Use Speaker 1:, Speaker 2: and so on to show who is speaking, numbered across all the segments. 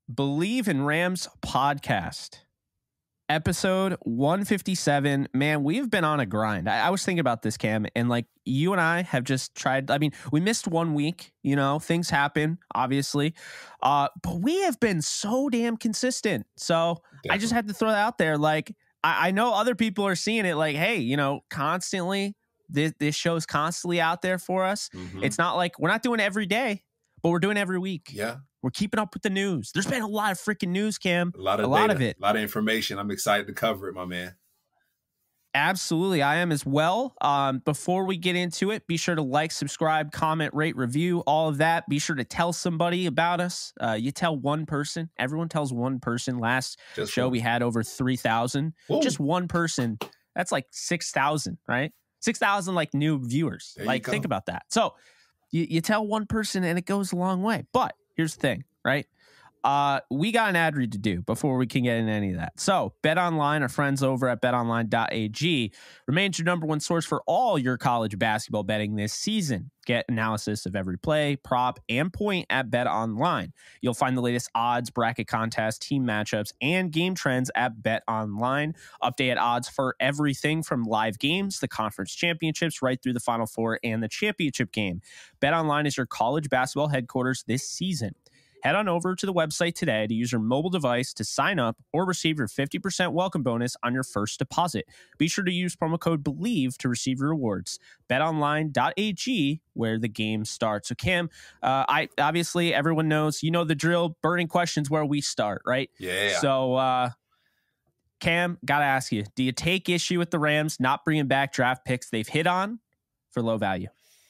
Speaker 1: Believe in Rams podcast, episode 157. Man, we've been on a grind. I was thinking about this, Cam, and like you and I have just tried. I mean, we missed 1 week, things happen, obviously. But we have been so damn consistent. So
Speaker 2: Definitely.
Speaker 1: I just had to throw that out there. Like, I know other people are seeing it like, hey, constantly, this show's constantly out there for us.
Speaker 2: Mm-hmm.
Speaker 1: It's not like we're not doing it every day, but we're doing it every week.
Speaker 2: Yeah.
Speaker 1: We're keeping up with the news. There's been a lot of freaking news, Cam.
Speaker 2: A lot of it. A lot of information. I'm excited to cover it, my man.
Speaker 1: Absolutely. I am as well. Before we get into it, be sure to like, subscribe, comment, rate, review, all of that. Be sure to tell somebody about us. You tell one person. Everyone tells one person. Last show we had over 3,000. Just one person. That's like 6,000, right? 6,000 like new viewers. Like, think about that. So you tell one person and it goes a long way. But here's the thing, right? We got an ad read to do before we can get into any of that. So BetOnline, our friends over at betonline.ag, remains your number one source for all your college basketball betting this season. Get analysis of every play, prop, and point at BetOnline. You'll find the latest odds, bracket contests, team matchups, and game trends at BetOnline. Updated odds for everything from live games, the conference championships, right through the Final Four and the championship game. BetOnline is your college basketball headquarters this season. Head on over to the website today to use your mobile device to sign up or receive your 50% welcome bonus on your first deposit. Be sure to use promo code BELIEVE to receive your rewards. BetOnline.ag, where the game starts. So, Cam, obviously everyone knows, the drill. Burning questions where we start, right?
Speaker 2: Yeah.
Speaker 1: So, Cam, gotta ask you: do you take issue with the Rams not bringing back draft picks they've hit on for low value?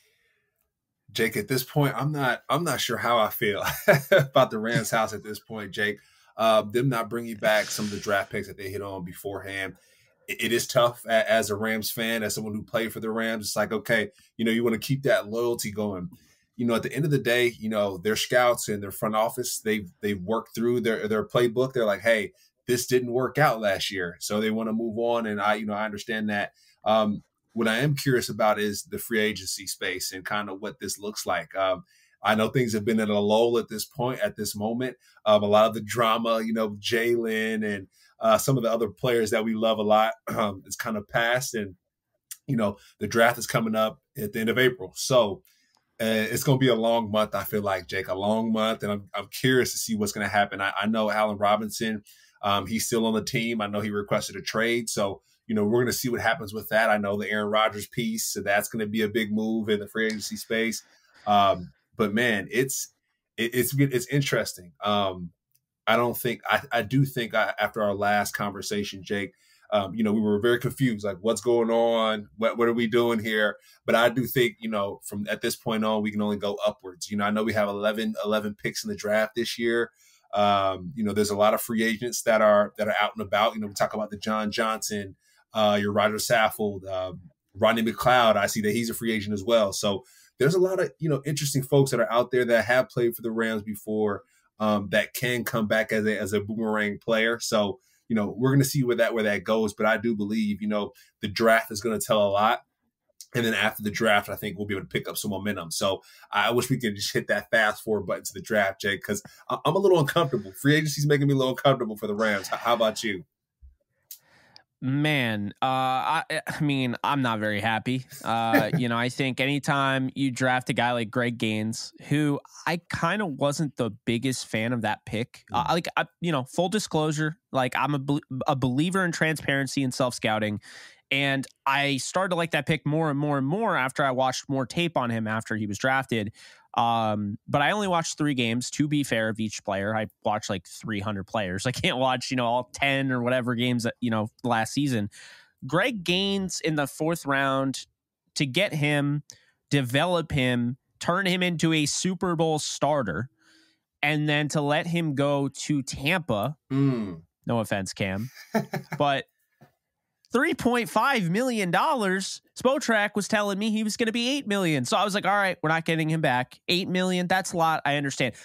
Speaker 2: Jake, at this point, I'm not sure how I feel about the Rams house at this point, Jake. Them not bringing back some of the draft picks that they hit on beforehand. It is tough as a Rams fan, as someone who played for the Rams. It's like, okay, you want to keep that loyalty going. At the end of the day, their scouts and their front office, they've worked through their playbook. They're like, hey, this didn't work out last year, so they want to move on. And I understand that. What I am curious about is the free agency space and kind of what this looks like. I know things have been at a lull at this moment. A lot of the drama, Jalen and some of the other players that we love a lot is kind of past. And, the draft is coming up at the end of April. So it's going to be a long month, I feel like, Jake, a long month. And I'm curious to see what's going to happen. I know Allen Robinson, he's still on the team. I know he requested a trade. So, we're going to see what happens with that. I know the Aaron Rodgers piece, so that's going to be a big move in the free agency space. But man, it's interesting. I do think after our last conversation, Jake, we were very confused, like what's going on, what are we doing here? But I do think, from at this point on, we can only go upwards. I know we have 11 picks in the draft this year. There's a lot of free agents that are out and about. We talk about the John Johnson, your Roger Saffold, Rodney McLeod. I see that he's a free agent as well. So there's a lot of, interesting folks that are out there that have played for the Rams before, that can come back as a boomerang player. So, we're going to see where that goes. But I do believe, the draft is going to tell a lot. And then after the draft, I think we'll be able to pick up some momentum. So I wish we could just hit that fast forward button to the draft, Jake, because I'm a little uncomfortable. Free agency is making me a little uncomfortable for the Rams. How about you?
Speaker 1: Man, I mean, I'm not very happy. I think anytime you draft a guy like Greg Gaines, who I kind of wasn't the biggest fan of that pick. Full disclosure, like I'm a believer in transparency and self-scouting. And I started to like that pick more and more and more after I watched more tape on him after he was drafted. But I only watched 3 games, to be fair, of each player. I watched like 300 players. I can't watch, all 10 or whatever games that, last season. Greg Gaines in the 4th round, to get him, develop him, turn him into a Super Bowl starter, and then to let him go to Tampa. No offense, Cam, but $3.5 million. Spotrac was telling me he was going to be $8 million. So I was like, all right, we're not getting him back. $8 million. That's a lot. I understand.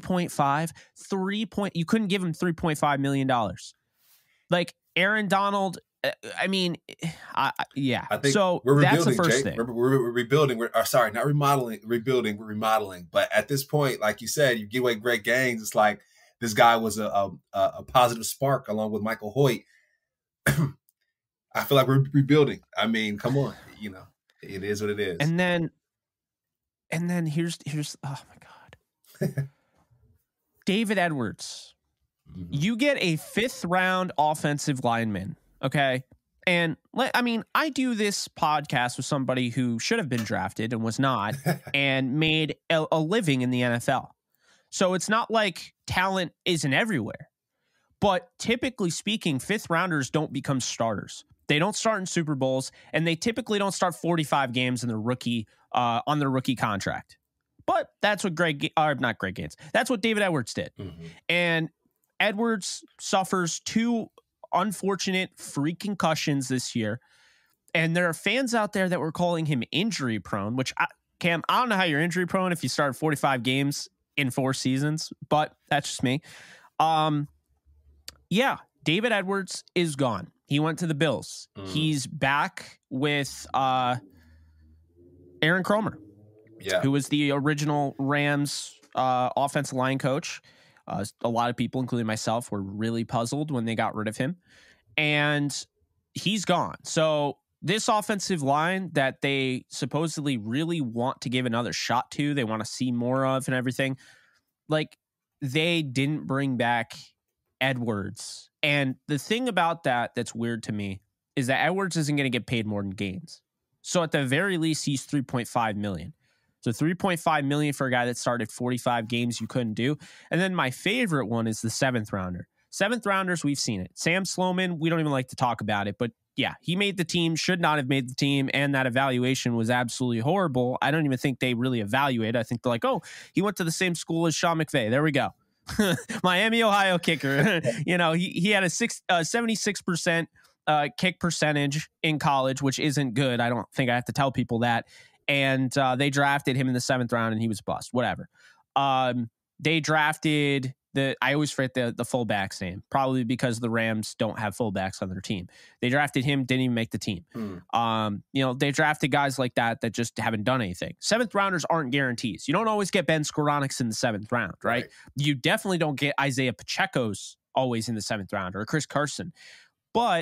Speaker 1: 3.5, you couldn't give him $3.5 million. Like Aaron Donald. Yeah.
Speaker 2: I think
Speaker 1: so
Speaker 2: we're
Speaker 1: that's the first
Speaker 2: Jake.
Speaker 1: thing.
Speaker 2: We're rebuilding. Not remodeling, rebuilding. We're remodeling. But at this point, like you said, you give away Greg Gaines. It's like this guy was a positive spark along with Michael Hoyt. I feel like we're rebuilding. I mean, come on, it is what it is.
Speaker 1: And then here's oh my God. David Edwards. Mm-hmm. You get a 5th round offensive lineman. Okay. And I mean, I do this podcast with somebody who should have been drafted and was not and made a living in the NFL. So it's not like talent isn't everywhere. But typically speaking, 5th rounders don't become starters. They don't start in Super Bowls, and they typically don't start 45 games in their rookie on their rookie contract. But that's what not Greg Gaines. That's what David Edwards did. Mm-hmm. And Edwards suffers 2 unfortunate freak concussions this year. And there are fans out there that were calling him injury prone, which Cam, I don't know how you're injury prone if you start 45 games in 4 seasons, but that's just me. Yeah, David Edwards is gone. He went to the Bills. He's back with Aaron Kromer, who was the original Rams offensive line coach. A lot of people, including myself, were really puzzled when they got rid of him. And he's gone. So this offensive line that they supposedly really want to give another shot to, they want to see more of and everything, like, they didn't bring back Edwards. And the thing about that's weird to me is that Edwards isn't going to get paid more than Gaines. So at the very least, he's $3.5 million. So $3.5 million for a guy that started 45 games you couldn't do. And then my favorite one is the 7th rounder. 7th rounders, we've seen it. Sam Sloman, we don't even like to talk about it, but yeah, he made the team, should not have made the team, and that evaluation was absolutely horrible. I don't even think they really evaluate. I think they're like, oh, he went to the same school as Sean McVay. There we go. Miami, Ohio kicker. He had a 76% kick percentage in college, which isn't good. I don't think I have to tell people that. And they drafted him in the 7th round, and he was a bust. Whatever. They drafted I always forget the fullback's name, probably because the Rams don't have fullbacks on their team. They drafted him, didn't even make the team. They drafted guys like that just haven't done anything. 7th rounders aren't guarantees. You don't always get Ben Skoronix in the 7th round, right? You definitely don't get Isaiah Pacheco's always in the 7th round, or Chris Carson. But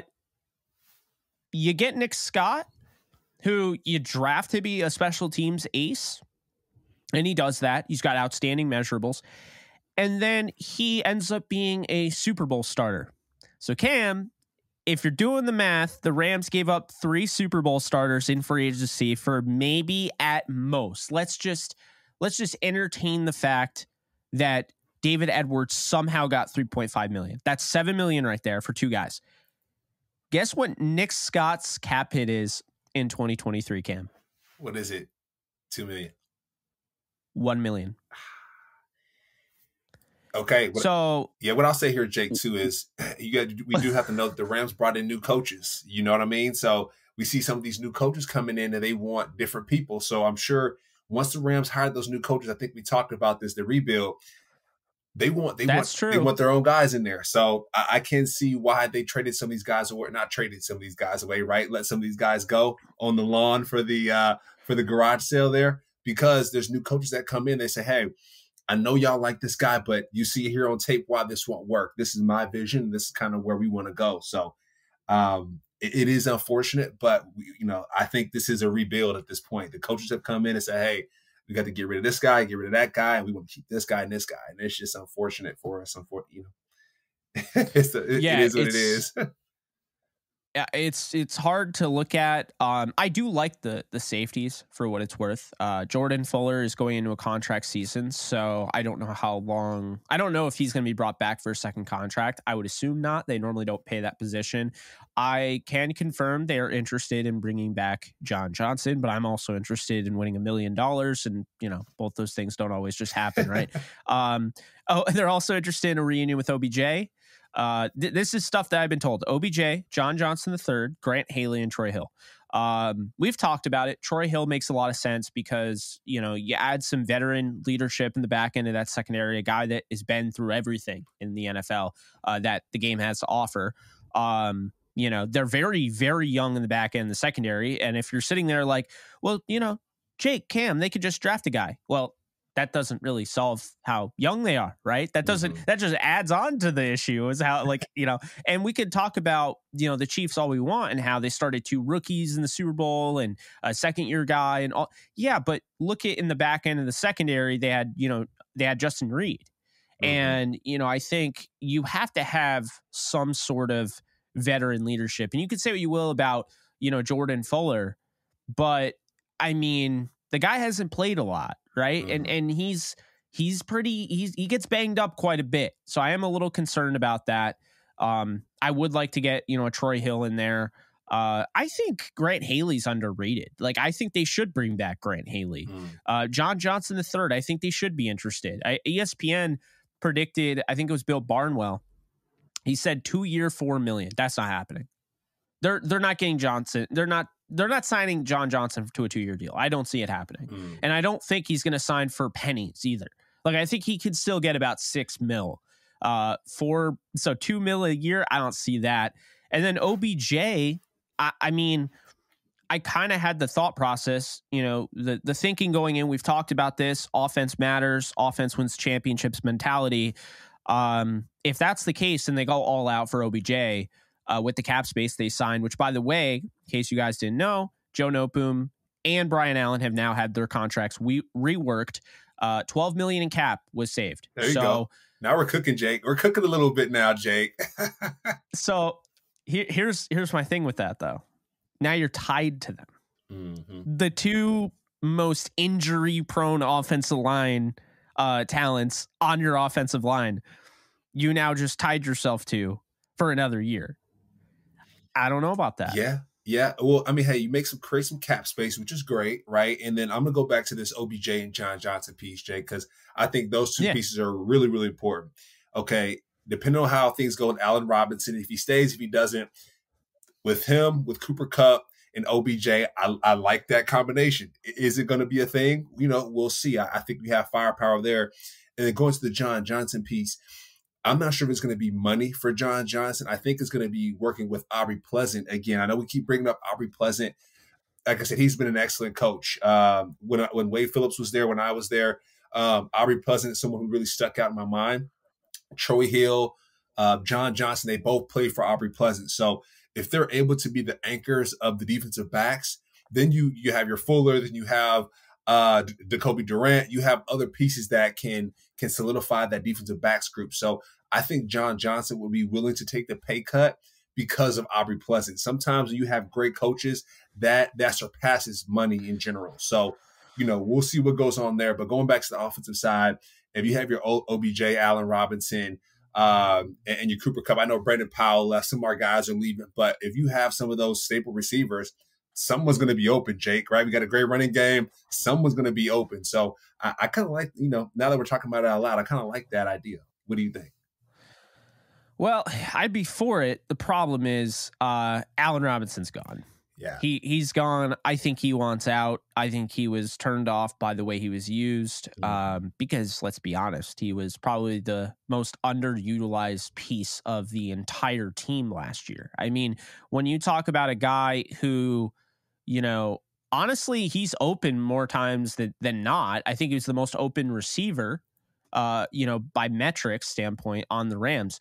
Speaker 1: you get Nick Scott, who you draft to be a special teams ace, and he does that. He's got outstanding measurables. And then he ends up being a Super Bowl starter. So Cam, if you're doing the math, the Rams gave up 3 Super Bowl starters in free agency for maybe at most. Let's just entertain the fact that David Edwards somehow got $3.5 million. That's $7 million right there for 2 guys. Guess what Nick Scott's cap hit is in 2023, Cam?
Speaker 2: What is it? $2 million.
Speaker 1: $1 million.
Speaker 2: Okay.
Speaker 1: What
Speaker 2: I'll say here, Jake, too, is we do have to know that the Rams brought in new coaches. You know what I mean? So we see some of these new coaches coming in and they want different people. So I'm sure once the Rams hired those new coaches, I think we talked about this, the rebuild, they want their own guys in there. So I can see why they traded some of these guys away, not traded some of these guys away, right? Let some of these guys go on the lawn for the garage sale there, because there's new coaches that come in. They say, hey, I know y'all like this guy, but you see here on tape why this won't work. This is my vision. This is kind of where we want to go. So it is unfortunate, but I think this is a rebuild at this point. The coaches have come in and said, hey, we got to get rid of this guy, get rid of that guy, and we want to keep this guy and this guy. And it's just unfortunate for us. It is what it is.
Speaker 1: Yeah, it's hard to look at. I do like the safeties for what it's worth. Jordan Fuller is going into a contract season, so I don't know how long. I don't know if he's going to be brought back for a second contract. I would assume not. They normally don't pay that position. I can confirm they are interested in bringing back John Johnson, but I'm also interested in winning $1 million, and both those things don't always just happen, right? They're also interested in a reunion with OBJ. This is stuff that I've been told. OBJ, John Johnson III, Grant Haley, and Troy Hill. We've talked about it. Troy Hill makes a lot of sense because, you add some veteran leadership in the back end of that secondary, a guy that has been through everything in the NFL that the game has to offer. They're very, very young in the back end of the secondary. And if you're sitting there like, well, Jake, Cam, they could just draft a guy. Well, that doesn't really solve how young they are, right? That doesn't, that just adds on to the issue is how, like, and we could talk about, the Chiefs all we want and how they started 2 rookies in the Super Bowl and a second-year guy and all. Yeah, but look at in the back end of the secondary, they had Justin Reed. And, I think you have to have some sort of veteran leadership. And you could say what you will about, Jordan Fuller, but I mean, the guy hasn't played a lot, right? And he gets banged up quite a bit. So I am a little concerned about that. I would like to get, a Troy Hill in there. I think Grant Haley's underrated. Like, I think they should bring back Grant Haley. John Johnson III, I think they should be interested. ESPN predicted, I think it was Bill Barnwell. He said 2-year, $4 million. That's not happening. They're not getting Johnson. They're not signing John Johnson to a 2-year deal. I don't see it happening. And I don't think he's going to sign for pennies either. Like, I think he could still get about $6 million. So $2 million a year, I don't see that. And then OBJ, I mean, I kind of had the thought process, the thinking going in. We've talked about this. Offense matters. Offense wins championships mentality. If that's the case, and they go all out for OBJ with the cap space they signed, which, by the way, in case you guys didn't know, Joe Noteboom and Brian Allen have now had their contracts reworked. $12 million in cap was saved.
Speaker 2: There you go. Now we're cooking, Jake. We're cooking a little bit now, Jake.
Speaker 1: So here's my thing with that, though. Now you're tied to them. The 2 most injury-prone offensive line talents on your offensive line, you now just tied yourself to for another year. I don't know about that.
Speaker 2: Yeah. Well, I mean, hey, you create some cap space, which is great, right? And then I'm going to go back to this OBJ and John Johnson piece, Jake, because I think those 2 pieces are really, really important. Okay, depending on how things go with Allen Robinson, if he stays, if he doesn't, with him, with Cooper Kupp and OBJ, I like that combination. Is it going to be a thing? We'll see. I think we have firepower there. And then going to the John Johnson piece, I'm not sure if it's going to be money for John Johnson. I think it's going to be working with Aubrey Pleasant again. I know we keep bringing up Aubrey Pleasant. Like I said, he's been an excellent coach. When Wade Phillips was there, when I was there, Aubrey Pleasant is someone who really stuck out in my mind. Troy Hill, John Johnson, they both played for Aubrey Pleasant. So if they're able to be the anchors of the defensive backs, then you have your Fuller, then you have Jacoby Durant, you have other pieces that can solidify that defensive backs group. So I think John Johnson will be willing to take the pay cut because of Aubrey Pleasant. Sometimes you have great coaches that surpasses money in general. So, we'll see what goes on there. But going back to the offensive side, if you have your OBJ, Allen Robinson, and your Cooper Kupp, I know Brandon Powell left, some of our guys are leaving, but if you have some of those staple receivers, someone's going to be open, Jake, right? We got a great running game. Someone's going to be open. So I kind of like, now that we're talking about it out loud, I kind of like that idea. What do you think?
Speaker 1: Well, I'd be for it. The problem is Allen Robinson's gone.
Speaker 2: Yeah.
Speaker 1: He's gone. I think he wants out. I think he was turned off by the way he was used because, let's be honest, he was probably the most underutilized piece of the entire team last year. I mean, when you talk about a guy who, honestly, he's open more times than not. I think he's the most open receiver, by metrics standpoint on the Rams.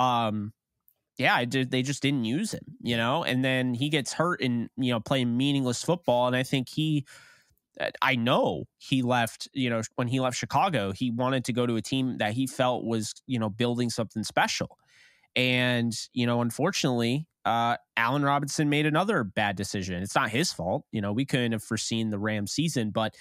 Speaker 1: They just didn't use him, and then he gets hurt in, playing meaningless football. And I think I know he left, when he left Chicago, he wanted to go to a team that he felt was, building something special. And, unfortunately, Allen Robinson made another bad decision. It's not his fault. We couldn't have foreseen the Rams season, but,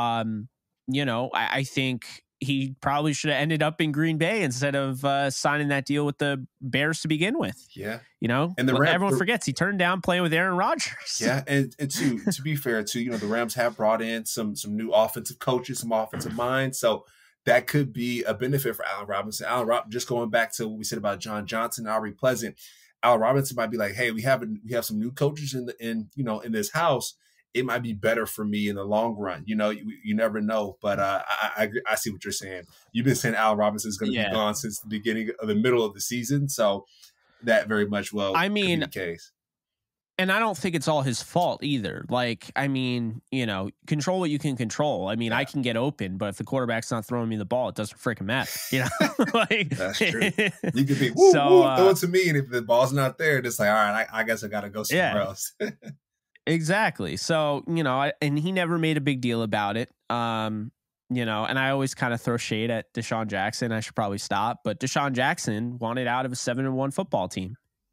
Speaker 1: I think he probably should have ended up in Green Bay instead of signing that deal with the Bears to begin with.
Speaker 2: Yeah.
Speaker 1: And everyone forgets he turned down playing with Aaron Rodgers.
Speaker 2: Yeah. And to be fair too, the Rams have brought in some new offensive coaches, some offensive minds. So that could be a benefit for Allen Robinson. Just going back to what we said about John Johnson, Aubrey Pleasant, Allen Robinson might be like, hey, we have some new coaches in this house. It might be better for me in the long run. You never know. But I see what you're saying. You've been saying Allen Robinson is going to be gone since the middle of the season. So that very much could be the case.
Speaker 1: And I don't think it's all his fault either. Like, I mean, control what you can control. I mean, I can get open, but if the quarterback's not throwing me the ball, it doesn't freaking matter. Like,
Speaker 2: that's true. You could be woo, throw it to me, and if the ball's not there, it's like, all right, I guess I got to go somewhere else.
Speaker 1: Exactly. So, and he never made a big deal about it. And I always kind of throw shade at Deshaun Jackson. I should probably stop, but Deshaun Jackson wanted out of a 7-1 football team.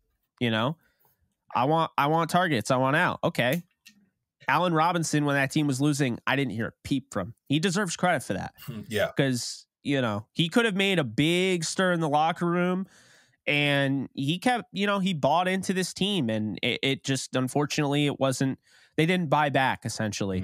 Speaker 1: I want targets. I want out. Okay. Allen Robinson, when that team was losing, I didn't hear a peep from. He deserves credit for that.
Speaker 2: Yeah.
Speaker 1: Because, he could have made a big stir in the locker room, and he kept, he bought into this team, and it just, unfortunately, they didn't buy back, essentially.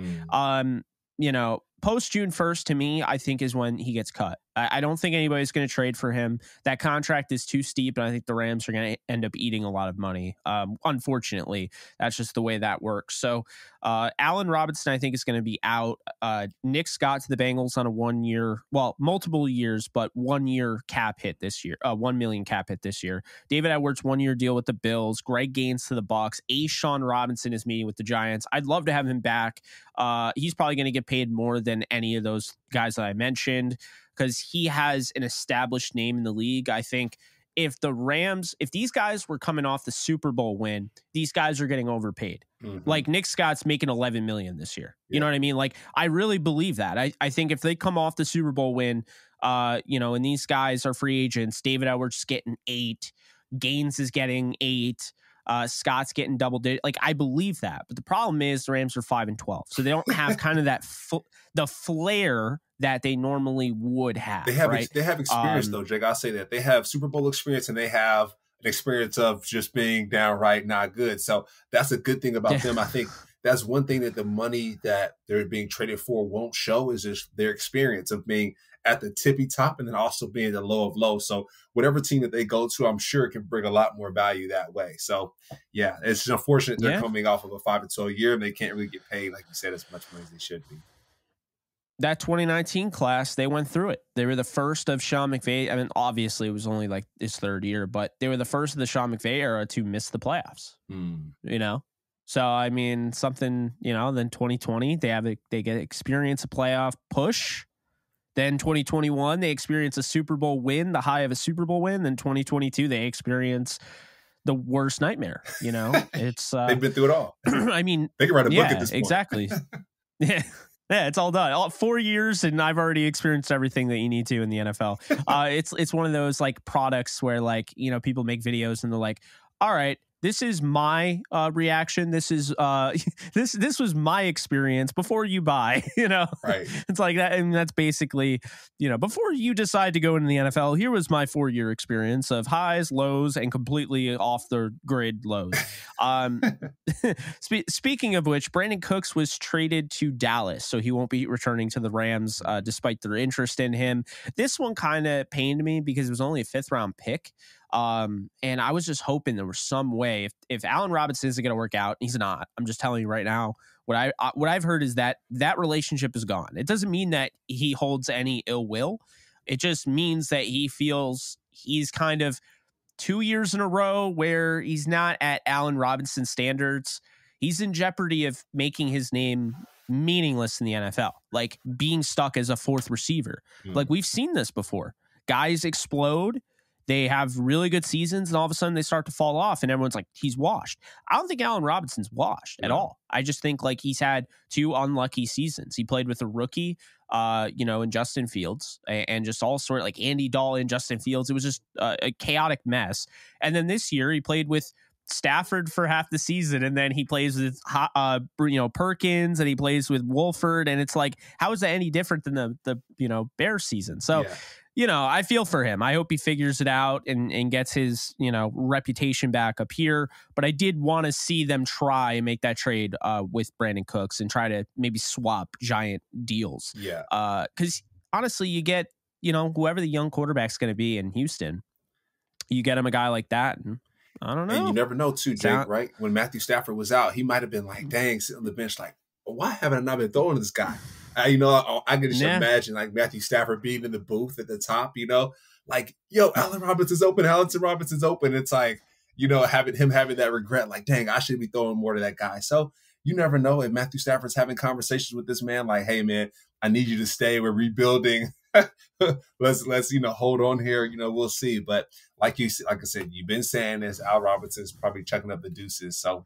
Speaker 1: Post June 1st, to me, I think is when he gets cut. I don't think anybody's going to trade for him. That contract is too steep, and I think the Rams are going to end up eating a lot of money. Unfortunately, that's just the way that works. So Allen Robinson, I think, is going to be out. Nick Scott to the Bengals on a multiple years, but 1 year cap hit this year. $1 million cap hit this year. David Edwards, 1 year deal with the Bills. Greg Gaines to the Bucs. A'Shawn Robinson is meeting with the Giants. I'd love to have him back. He's probably going to get paid more than any of those guys that I mentioned, because he has an established name in the league. I think if these guys were coming off the Super Bowl win, these guys are getting overpaid. Mm-hmm. Like Nick Scott's making $11 million this year. Yeah. You know what I mean? Like, I really believe that. I think if they come off the Super Bowl win, and these guys are free agents, David Edwards is getting 8, Gaines is getting 8, Scott's getting double digit. Like, I believe that. But the problem is the Rams are 5-12. So they don't have kind of that the flair that they normally would have.
Speaker 2: They have
Speaker 1: right?
Speaker 2: They have experience though, Jake. I'll say that. They have Super Bowl experience, and they have an experience of just being downright not good. So that's a good thing about them. I think that's one thing that the money that they're being traded for won't show, is just their experience of being at the tippy top and then also being the low of low. So whatever team that they go to, I'm sure it can bring a lot more value that way. So yeah, it's just unfortunate they're coming off of a 5-12 year and they can't really get paid, like you said, as much money as they should be.
Speaker 1: That 2019 class, they went through it. They were the first of Sean McVay. I mean, obviously it was only like his third year, but they were the first of the Sean McVay era to miss the playoffs. So, I mean, something, then 2020, they get experience a playoff push. Then 2021, they experience a Super Bowl win, the high of a Super Bowl win. Then 2022, they experience the worst nightmare. It's
Speaker 2: they've been through it all.
Speaker 1: I mean,
Speaker 2: they can write a book at this point.
Speaker 1: Exactly. Yeah, it's all done. 4 years, and I've already experienced everything that you need to in the NFL. It's one of those like products where like people make videos and they're like, all right, this is my reaction. This is this was my experience before you buy.
Speaker 2: Right?
Speaker 1: It's like that, and that's basically before you decide to go into the NFL. Here was my 4-year experience of highs, lows, and completely off the grid lows. Speaking of which, Brandon Cooks was traded to Dallas, so he won't be returning to the Rams, despite their interest in him. This one kind of pained me because it was only a 5th round pick. And I was just hoping there was some way if Allen Robinson isn't going to work out, he's not. I'm just telling you right now, what I've heard is that relationship is gone. It doesn't mean that he holds any ill will. It just means that he feels he's kind of 2 years in a row where he's not at Allen Robinson standards. He's in jeopardy of making his name meaningless in the NFL, like being stuck as a 4th receiver. Like we've seen this before. Guys explode. They have really good seasons, and all of a sudden they start to fall off, and everyone's like, he's washed. I don't think Allen Robinson's washed at all. I just think like he's had 2 unlucky seasons. He played with a rookie, in Justin Fields, and just all sort of like Andy Dalton, Justin Fields. It was just a chaotic mess. And then this year he played with Stafford for half the season, and then he plays with Perkins, and he plays with Wolford, and it's like, how is that any different than the Bears season? So. Yeah. I feel for him. I hope he figures it out and gets his, reputation back up here. But I did want to see them try and make that trade with Brandon Cooks and try to maybe swap giant deals.
Speaker 2: Yeah.
Speaker 1: Because honestly, you get, whoever the young quarterback's going to be in Houston, you get him a guy like that. And I don't know.
Speaker 2: And you never know too, Jake, right? When Matthew Stafford was out, he might have been like, dang, sitting on the bench like, why haven't I not been throwing to this guy? I can just imagine like Matthew Stafford being in the booth at the top, like, yo, Allen Robinson's open. It's like, having that regret, like, dang, I should be throwing more to that guy. So you never know if Matthew Stafford's having conversations with this man, like, hey man, I need you to stay. We're rebuilding. let's hold on here. We'll see. But like I said, you've been saying this. Al Robinson's probably chucking up the deuces. So.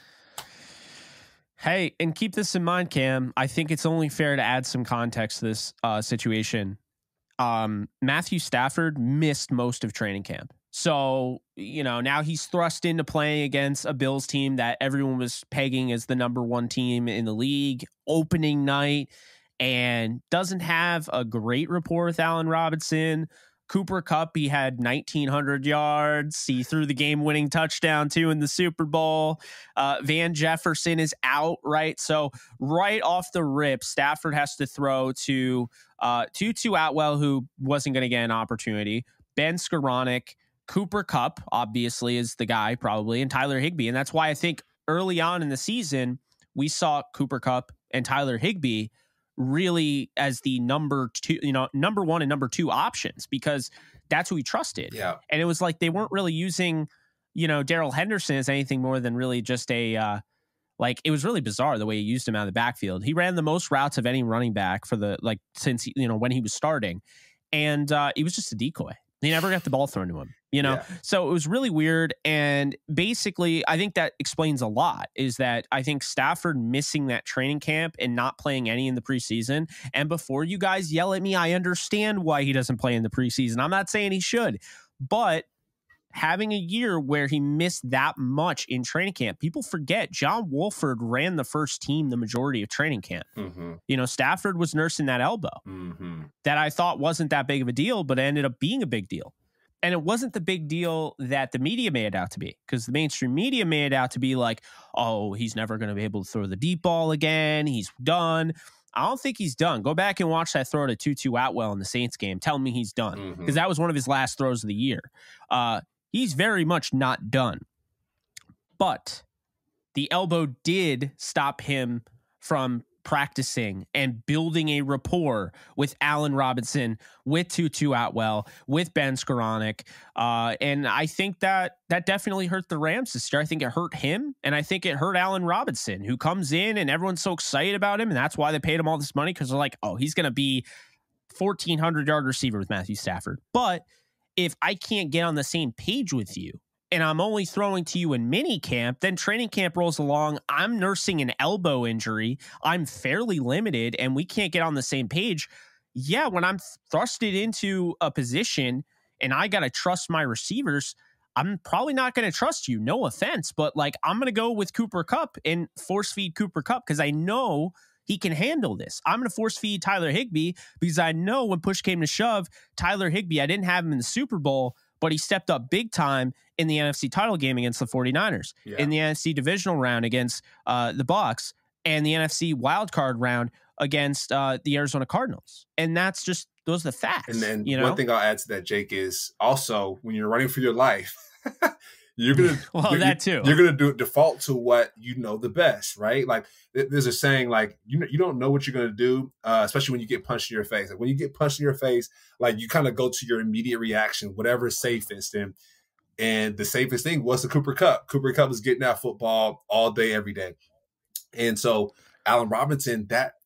Speaker 1: Hey, and keep this in mind, Cam. I think it's only fair to add some context to this situation. Matthew Stafford missed most of training camp. So, now he's thrust into playing against a Bills team that everyone was pegging as the number one team in the league opening night, and doesn't have a great rapport with Allen Robinson. Cooper Kupp, he had 1,900 yards. He threw the game-winning touchdown, too, in the Super Bowl. Van Jefferson is out, right? So right off the rip, Stafford has to throw to Tutu Atwell, who wasn't going to get an opportunity, Ben Skoranek, Cooper Kupp, obviously, is the guy, probably, and Tyler Higbee. And that's why I think early on in the season, we saw Cooper Kupp and Tyler Higbee really as the number one and number two options, because that's who we trusted.
Speaker 2: Yeah.
Speaker 1: And it was like they weren't really using, Darrell Henderson as anything more than really just it was really bizarre the way he used him out of the backfield. He ran the most routes of any running back since when he was starting. And he was just a decoy. He never got the ball thrown to him,
Speaker 2: Yeah.
Speaker 1: So it was really weird. And basically, I think that explains a lot, is that I think Stafford missing that training camp and not playing any in the preseason. And before you guys yell at me, I understand why he doesn't play in the preseason. I'm not saying he should, but having a year where he missed that much in training camp, people forget John Wolford ran the first team the majority of training camp.
Speaker 2: Mm-hmm.
Speaker 1: Stafford was nursing that elbow that I thought wasn't that big of a deal, but it ended up being a big deal. And it wasn't the big deal that the media made it out to be, because the mainstream media made it out to be like, oh, he's never going to be able to throw the deep ball again. He's done. I don't think he's done. Go back and watch that throw to Tutu Atwell in the Saints game. Tell me he's done, because that was one of his last throws of the year. He's very much not done. But the elbow did stop him from practicing and building a rapport with Allen Robinson, with Tutu Atwell, with Ben Skoranek. And I think that definitely hurt the Rams this year. I think it hurt him, and I think it hurt Allen Robinson, who comes in and everyone's so excited about him, and that's why they paid him all this money, because they're like, oh, he's going to be 1,400-yard receiver with Matthew Stafford. But if I can't get on the same page with you, and I'm only throwing to you in mini camp, then training camp rolls along, I'm nursing an elbow injury, I'm fairly limited, and we can't get on the same page. Yeah, when I'm thrusted into a position and I got to trust my receivers, I'm probably not going to trust you. No offense, but I'm going to go with Cooper Kupp and force feed Cooper Kupp, because I know he can handle this. I'm going to force feed Tyler Higbee, because I know when push came to shove, Tyler Higbee, I didn't have him in the Super Bowl, but he stepped up big time in the NFC title game against the 49ers, in the NFC divisional round against the Bucs, and the NFC wildcard round against the Arizona Cardinals. And those are the facts.
Speaker 2: And then one thing I'll add to that, Jake, is also when you're running for your life, you're gonna default to what you know the best, right? Like there's a saying, like you don't know what you're gonna do, especially when you get punched in your face. Like when you get punched in your face, like you kind of go to your immediate reaction, whatever is safest. And the safest thing was the Cooper Kupp. Cooper Kupp was getting that football all day, every day. And so Allen Robinson,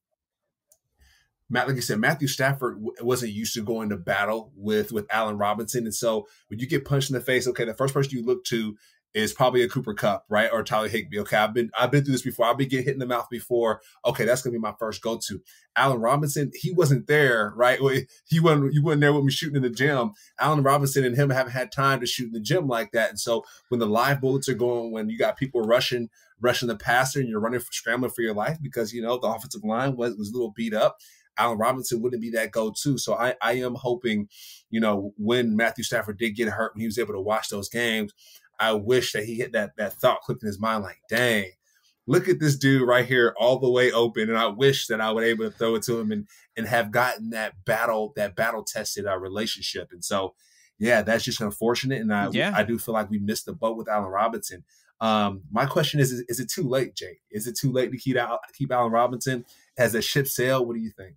Speaker 2: like you said, Matthew Stafford wasn't used to going to battle with Allen Robinson. And so when you get punched in the face, okay, the first person you look to is probably a Cooper Kupp, right? Or Tyler Higbee. Okay, I've been through this before. I've been getting hit in the mouth before. Okay, that's gonna be my first go-to. Allen Robinson, he wasn't there, right? He wasn't there with me shooting in the gym. Allen Robinson and him haven't had time to shoot in the gym like that. And so when the live bullets are going, when you got people rushing the passer, and you're scrambling for your life because the offensive line was a little beat up, Allen Robinson wouldn't be that go-to. So I am hoping, when Matthew Stafford did get hurt, when he was able to watch those games, I wish that he hit that thought clicked in his mind, like, dang, look at this dude right here all the way open. And I wish that I would able to throw it to him and have gotten that battle tested our relationship. And so, yeah, that's just unfortunate. And I do feel like we missed the boat with Allen Robinson. My question is it too late, Jake? Is it too late to keep Allen Robinson? Has the ship sailed? What do you think?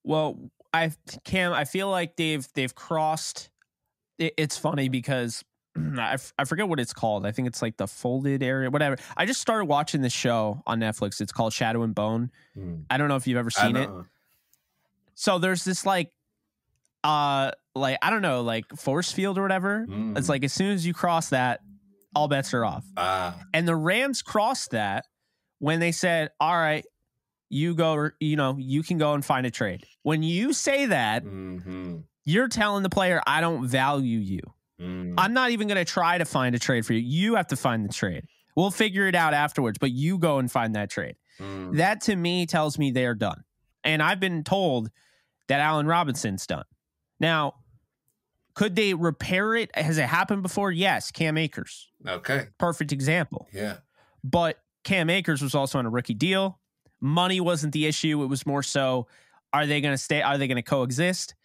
Speaker 1: Well, Cam, I feel like they've crossed. It's funny because I forget what it's called. I think it's like the folded area, whatever. I just started watching this show on Netflix. It's called Shadow and Bone. I don't know if you've ever seen it. So there's this like I don't know, like force field or whatever. It's like as soon as you cross that, all bets are off. And the Rams crossed that when they said, all right, you go, you can go and find a trade. When you say that, you're telling the player, I don't value you. I'm not even going to try to find a trade for you. You have to find the trade. We'll figure it out afterwards, but you go and find that trade. That to me tells me they're done. And I've been told that Allen Robinson's done. Now, could they repair it? Has it happened before? Yes. Cam Akers.
Speaker 2: Okay.
Speaker 1: Perfect example.
Speaker 2: Yeah.
Speaker 1: But Cam Akers was also on a rookie deal. Money wasn't the issue. It was more so, are they going to stay? Are they going to coexist?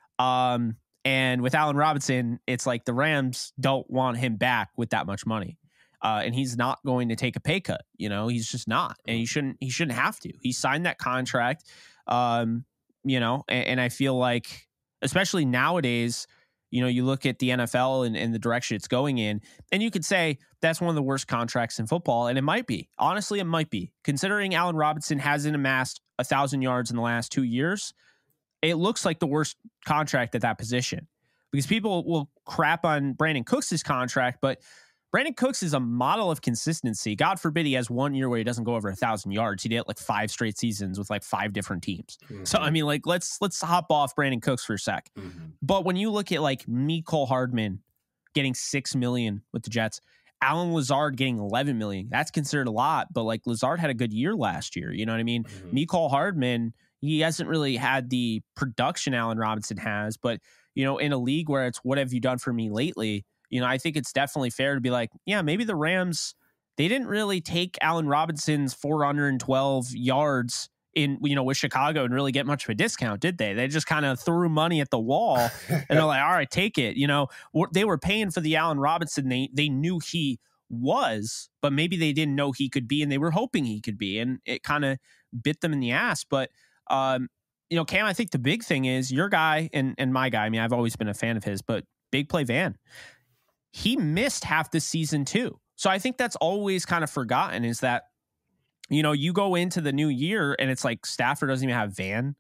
Speaker 1: And with Allen Robinson, it's like the Rams don't want him back with that much money. And he's not going to take a pay cut. He's just not. And he shouldn't have to. He signed that contract, and I feel like, especially nowadays, you look at the NFL and the direction it's going in, and you could say that's one of the worst contracts in football. And it might be. Honestly, it might be. Considering Allen Robinson hasn't amassed 1,000 yards in the last 2 years, it looks like the worst contract at that position, because people will crap on Brandon Cooks' contract, but Brandon Cooks is a model of consistency. God forbid he has 1 year where he doesn't go over 1,000 yards. He did it like 5 straight seasons with like 5 different teams. So, I mean, like, let's hop off Brandon Cooks for a sec. But when you look at like Mecole Hardman getting $6 million with the Jets, Allen Lazard getting $11 million, that's considered a lot. But like Lazard had a good year last year. You know what I mean? Mecole Hardman, he hasn't really had the production Allen Robinson has, but in a league where it's what have you done for me lately? I think it's definitely fair to be like, yeah, maybe the Rams, they didn't really take Allen Robinson's 412 yards in, with Chicago and really get much of a discount, did they? They just kind of threw money at the wall and they're like, all right, take it. They were paying for the Allen Robinson they knew he was, but maybe they didn't know he could be, and they were hoping he could be, and it kind of bit them in the ass. But, Cam, I think the big thing is your guy and my guy. I mean, I've always been a fan of his, but Big Play Van, he missed half the season too. So I think that's always kind of forgotten, is that, you go into the new year and it's like Stafford doesn't even have Van,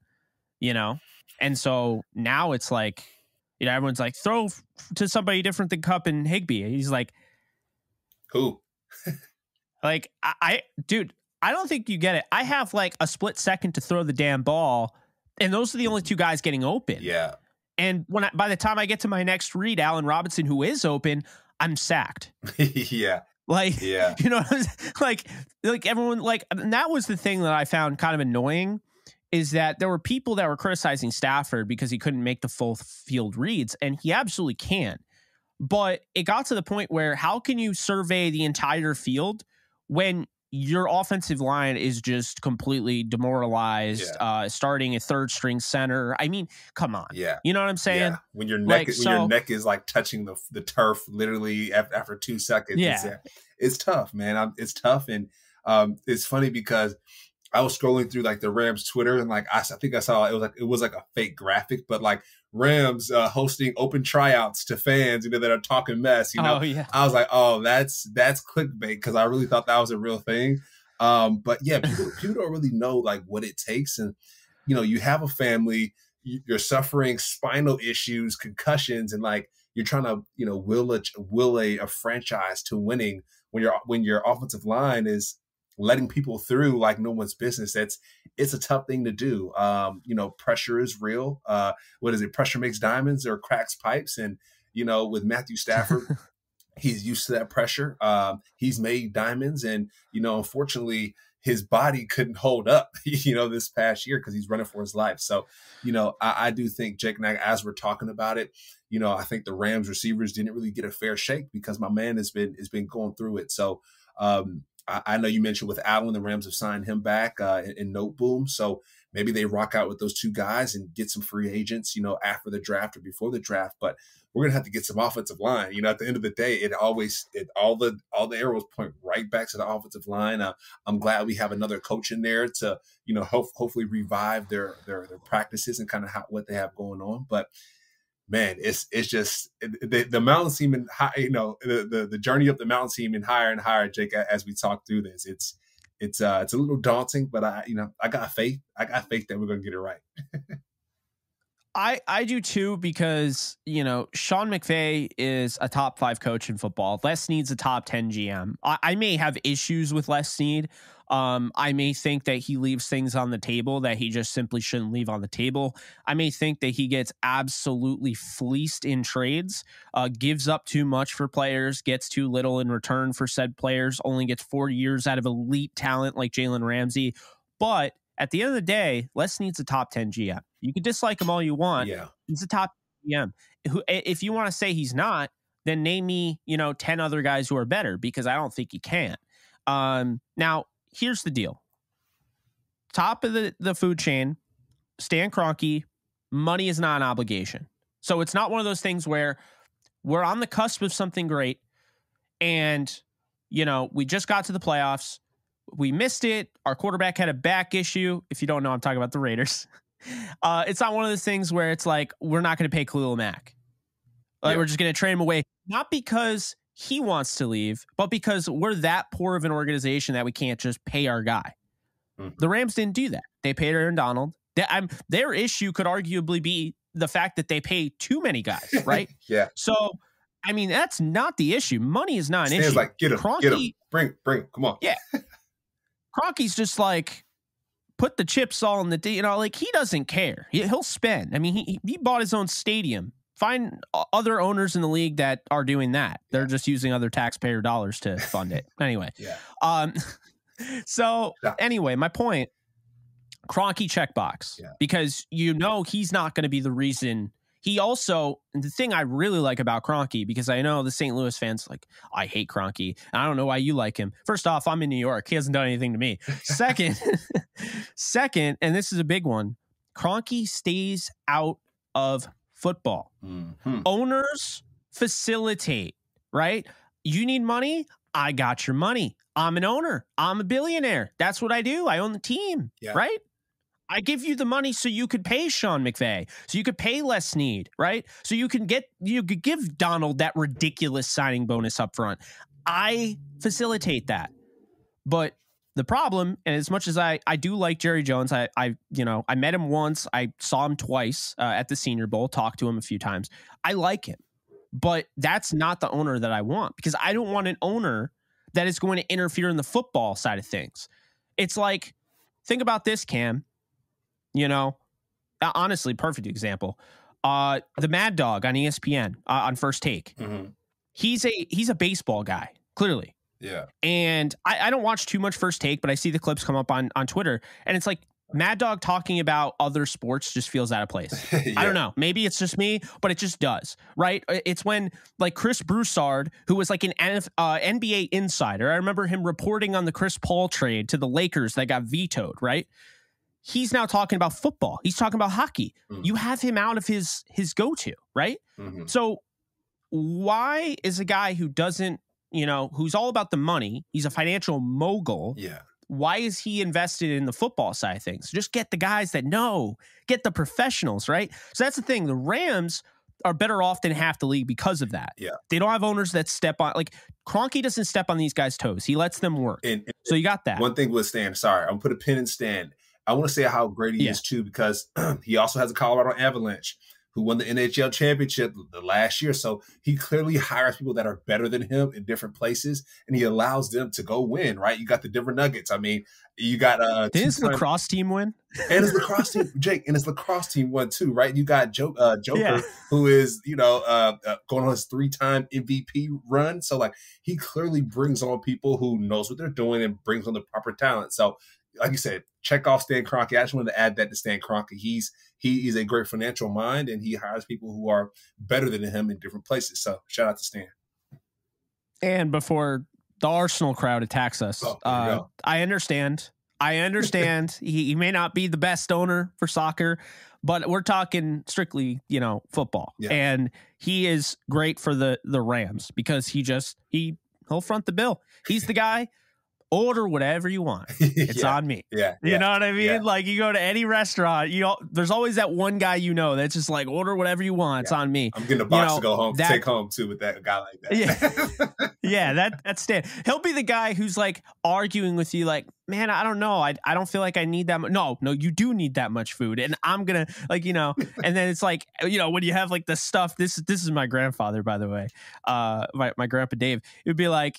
Speaker 1: and so now it's like, everyone's like, throw to somebody different than Kupp and Higbee. He's like,
Speaker 2: who?
Speaker 1: Like, dude, I don't think you get it. I have like a split second to throw the damn ball, and those are the only 2 guys getting open.
Speaker 2: Yeah.
Speaker 1: And by the time I get to my next read, Allen Robinson, who is open, I'm sacked.
Speaker 2: Yeah.
Speaker 1: Like, yeah. Like everyone, like, and that was the thing that I found kind of annoying, is that there were people that were criticizing Stafford because he couldn't make the full field reads, and he absolutely can. But it got to the point where, how can you survey the entire field when your offensive line is just completely demoralized, starting a 3rd string center? I mean, come on.
Speaker 2: Yeah.
Speaker 1: You know what I'm saying? Yeah.
Speaker 2: When your neck your neck is like touching the turf literally after 2 seconds.
Speaker 1: Yeah.
Speaker 2: It's tough, man. It's tough. And it's funny because I was scrolling through like the Rams Twitter, and like I think I saw it was like a fake graphic, but like Rams hosting open tryouts to fans, that are talking mess.
Speaker 1: Oh, yeah.
Speaker 2: I was like, oh, that's clickbait, because I really thought that was a real thing. But yeah, people don't really know like what it takes, and you have a family, you're suffering spinal issues, concussions, and like you're trying to will a franchise to winning when your offensive line is letting people through like no one's business. It's a tough thing to do. Pressure is real. What is it? Pressure makes diamonds or cracks pipes. And, with Matthew Stafford, he's used to that pressure. He's made diamonds, and, unfortunately his body couldn't hold up, this past year, because he's running for his life. So, I do think, Jake and I, as we're talking about it, I think the Rams receivers didn't really get a fair shake, because my man has been going through it. So, I know you mentioned with Allen, the Rams have signed him back in Noteboom. So maybe they rock out with those 2 guys and get some free agents, after the draft or before the draft. But we're going to have to get some offensive line. At the end of the day, all the arrows point right back to the offensive line. I'm glad we have another coach in there to, hopefully revive their practices and kind of what they have going on. But man, it's just the mountain seeming high, the journey up the mountain seeming higher and higher, Jake, as we talk through this. It's a little daunting, but I got faith. I got faith that we're going to get it right.
Speaker 1: I do too, because, Sean McVay is a top 5 coach in football. Les Snead's a top 10 GM. I may have issues with Les Snead. I may think that he leaves things on the table that he just simply shouldn't leave on the table. I may think that he gets absolutely fleeced in trades, gives up too much for players, gets too little in return for said players, only gets 4 years out of elite talent like Jalen Ramsey. But at the end of the day, Les Snead's a top 10 GM. You can dislike him all you want.
Speaker 2: Yeah.
Speaker 1: He's a top GM. If you want to say he's not, then name me, 10 other guys who are better, because I don't think he can. Now, here's the deal. Top of the food chain, Stan Kroenke, money is not an obligation. So it's not one of those things where we're on the cusp of something great and, we just got to the playoffs. We missed it. Our quarterback had a back issue. If you don't know, I'm talking about the Raiders. It's not one of those things where it's like, we're not going to pay Khalil Mack. Like, we're just going to trade him away. Not because he wants to leave, but because we're that poor of an organization that we can't just pay our guy. Mm-hmm. The Rams didn't do that. They paid Aaron Donald. Their issue could arguably be the fact that they pay too many guys, right?
Speaker 2: Yeah.
Speaker 1: So, that's not the issue. Money is not an issue.
Speaker 2: Like, get him, bring him, come on.
Speaker 1: Yeah. Kroenke's just like, put the chips all in the, he doesn't care. He'll spend. He bought his own stadium. Find other owners in the league that are doing that. They're just using other taxpayer dollars to fund it. Anyway.
Speaker 2: Yeah.
Speaker 1: Anyway, my point, Kroenke checkbox, because he's not going to be the reason. He also, the thing I really like about Kroenke, because I know the St. Louis fans, like, I hate Kroenke. And I don't know why you like him. First off, I'm in New York. He hasn't done anything to me. Second, and this is a big one, Kroenke stays out of football. Mm-hmm. Owners facilitate, right? You need money? I got your money. I'm an owner. I'm a billionaire. That's what I do. I own the team, right? I give you the money so you could pay Sean McVay, so you could pay Les Snead, right? So you could give Donald that ridiculous signing bonus up front. I facilitate that. But the problem, and as much as I do like Jerry Jones, I met him once, I saw him twice at the Senior Bowl, talked to him a few times. I like him, but that's not the owner that I want, because I don't want an owner that is going to interfere in the football side of things. It's like, think about this, Cam. Honestly, perfect example. The Mad Dog on ESPN on First Take. Mm-hmm. He's a baseball guy, clearly.
Speaker 2: Yeah.
Speaker 1: And I don't watch too much First Take, but I see the clips come up on Twitter, and it's like Mad Dog talking about other sports just feels out of place. I don't know. Maybe it's just me, but it just does, right? It's when, like, Chris Broussard, who was like an NBA insider, I remember him reporting on the Chris Paul trade to the Lakers that got vetoed, right? He's now talking about football. He's talking about hockey. Mm-hmm. You have him out of his go-to, right? Mm-hmm. So why is a guy who doesn't, who's all about the money, he's a financial mogul.
Speaker 2: Yeah.
Speaker 1: Why is he invested in the football side of things? Just get the guys that know, get the professionals, right? So that's the thing. The Rams are better off than half the league because of that.
Speaker 2: Yeah.
Speaker 1: They don't have owners that step on, like, Kroenke doesn't step on these guys' toes. He lets them work. And so you got that.
Speaker 2: One thing with Stan, sorry, I'm going to put a pin in Stan. I want to say how great he is too, because he also has a Colorado Avalanche who won the NHL championship the last year. So he clearly hires people that are better than him in different places, and he allows them to go win, right? You got the Denver Nuggets. You got
Speaker 1: did his lacrosse team win?
Speaker 2: And his lacrosse team, Jake, and his lacrosse team won too, right? You got Joker, who is going on his 3-time MVP run. So, like, he clearly brings on people who knows what they're doing and brings on the proper talent. So, like you said, check off Stan Kroenke. I just wanted to add that to Stan Kroenke. He is a great financial mind, and he hires people who are better than him in different places. So shout out to Stan.
Speaker 1: And before the Arsenal crowd attacks us, I understand. he may not be the best owner for soccer, but we're talking strictly, football. Yeah. And he is great for the Rams because he'll front the bill. He's the guy. order whatever you want. It's on me. You know what I mean? Like you go to any restaurant, there's always that one guy that's just like, order whatever you want. It's on me.
Speaker 2: I'm getting a box to go home, take home too with that guy like
Speaker 1: that. Yeah, that's Stan. He'll be the guy who's like arguing with you like, man, I don't know. I don't feel like I need that much. No, you do need that much food. And I'm going to and then it's like, when you have like the stuff, this is my grandfather, by the way, my grandpa Dave, it would be like,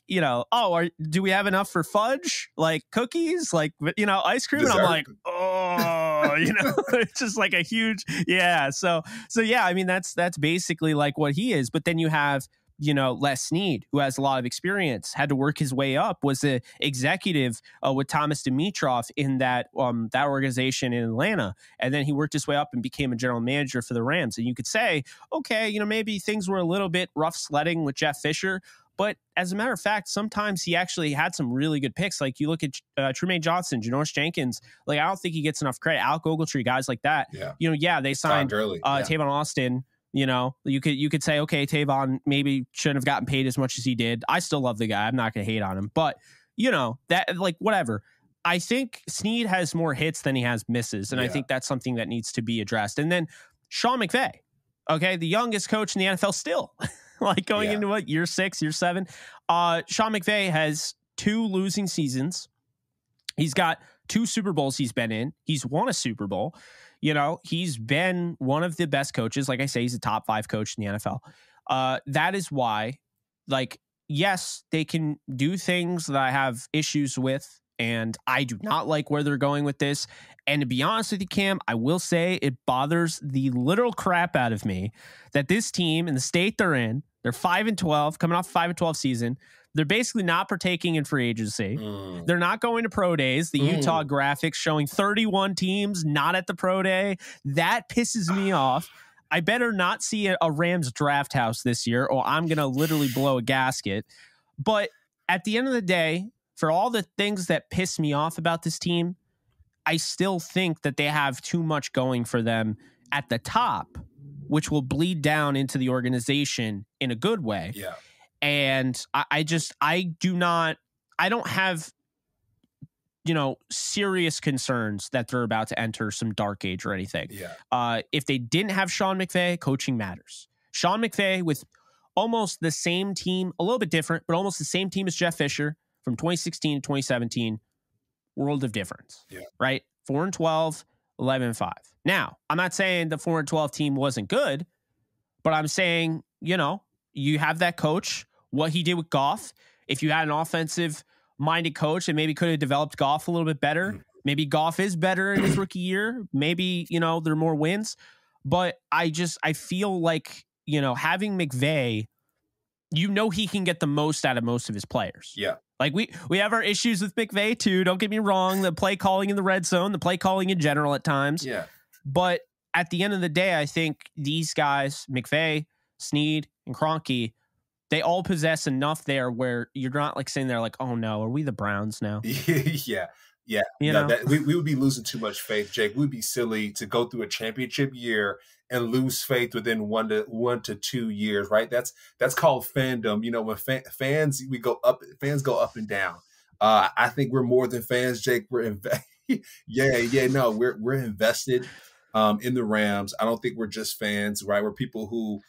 Speaker 1: do we have enough for fudge? Like cookies, like, ice cream.
Speaker 2: Dessert.
Speaker 1: And I'm like, oh, it's just like a huge, yeah. So yeah, I mean, that's basically like what he is. But then you have, Les Snead, who has a lot of experience, had to work his way up, was the executive with Thomas Dimitroff in that organization in Atlanta. And then he worked his way up and became a general manager for the Rams. And you could say, okay, maybe things were a little bit rough sledding with Jeff Fisher. But as a matter of fact, sometimes he actually had some really good picks. Like you look at Trumaine Johnson, Janoris Jenkins. Like I don't think he gets enough credit. Alec Ogletree, guys like that.
Speaker 2: Yeah.
Speaker 1: They signed Tavon Austin. You could say, okay, Tavon maybe shouldn't have gotten paid as much as he did. I still love the guy. I'm not going to hate on him. But, that like whatever. I think Snead has more hits than he has misses. And I think that's something that needs to be addressed. And then Sean McVay, okay, the youngest coach in the NFL still. Like going into what, year 6, year 7. Sean McVay has 2 losing seasons. He's got 2 Super Bowls he's been in. He's won a Super Bowl. He's been one of the best coaches. Like I say, he's a top 5 coach in the NFL. That is why, like, yes, they can do things that I have issues with, and I do not like where they're going with this. And to be honest with you, Cam, I will say it bothers the literal crap out of me that this team in the state they're in, they're 5-12, coming off a 5-12 season. They're basically not partaking in free agency. They're not going to pro days. The Utah graphics showing 31 teams not at the pro day. That pisses me off. I better not see a Rams draft house this year, or I'm going to literally blow a gasket. But at the end of the day, for all the things that piss me off about this team, I still think that they have too much going for them at the top, which will bleed down into the organization in a good way.
Speaker 2: Yeah.
Speaker 1: And I don't have, serious concerns that they're about to enter some dark age or anything.
Speaker 2: Yeah.
Speaker 1: If they didn't have Sean McVay, coaching matters. Sean McVay with almost the same team, a little bit different, but almost the same team as Jeff Fisher from 2016 to 2017, world of difference.
Speaker 2: Yeah.
Speaker 1: Right? 4-12, 11-5. Now, I'm not saying the 4-12 team wasn't good, but I'm saying, you have that coach, what he did with Goff. If you had an offensive-minded coach that maybe could have developed Goff a little bit better, maybe Goff is better in his rookie year. Maybe, there are more wins. But I feel like, having McVay, he can get the most out of most of his players.
Speaker 2: Yeah.
Speaker 1: Like we have our issues with McVay too. Don't get me wrong. The play calling in the red zone, the play calling in general at times.
Speaker 2: Yeah.
Speaker 1: But at the end of the day, I think these guys, McVay, Snead, and Kroenke, they all possess enough there where you're not like sitting there like, oh no, are we the Browns now?
Speaker 2: Yeah. We would be losing too much faith, Jake. We'd be silly to go through a championship year and lose faith within 1 to 2 years, right? That's called fandom. When fans go up and down. I think we're more than fans, Jake. We're we're invested in the Rams. I don't think we're just fans, right? We're people who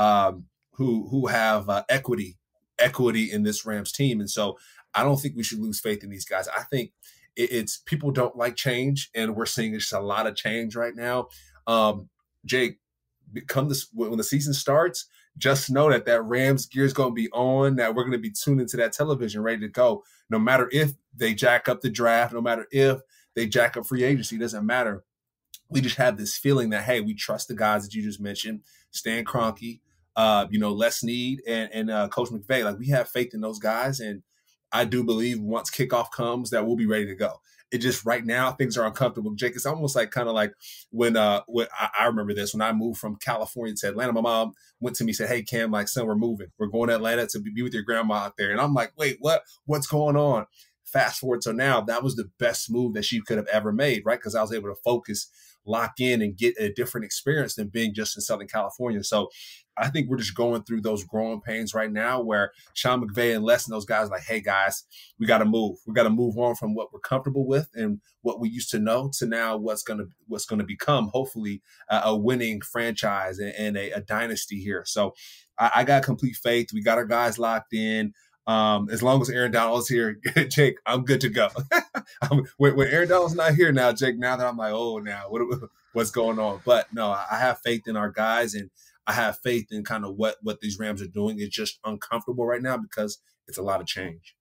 Speaker 2: have equity in this Rams team, and so I don't think we should lose faith in these guys. I think it's people don't like change, and we're seeing just a lot of change right now. Jake, when the season starts, just know that Rams gear is going to be on, that we're going to be tuned into that television ready to go. No matter if they jack up the draft, no matter if they jack up free agency, it doesn't matter. We just have this feeling that, hey, we trust the guys that you just mentioned, Stan Kroenke, Les Snead and Coach McVay. Like, we have faith in those guys, and I do believe once kickoff comes that we'll be ready to go. It just right now things are uncomfortable. Jake, it's almost like kind of like when I remember this when I moved from California to Atlanta. My mom went to me and said, "Hey Cam, like son, we're moving. We're going to Atlanta to be with your grandma out there." And I'm like, "Wait, what? What's going on?" fast forward to now, that was the best move that she could have ever made, right? Because I was able to focus, lock in, and get a different experience than being just in Southern California. So I think we're just going through those growing pains right now where Sean McVay and Les and those guys are like, hey, guys, we got to move. We got to move on from what we're comfortable with and what we used to know to now what's going to become, hopefully, a winning franchise and a dynasty here. So I got complete faith. We got our guys locked in. As long as Aaron Donald's here, Jake, I'm good to go. When Aaron Donald's not here now, Jake, now that I'm like, oh, now what's going on? But no, I have faith in our guys, and I have faith in kind of what these Rams are doing. It's just uncomfortable right now because it's a lot of change.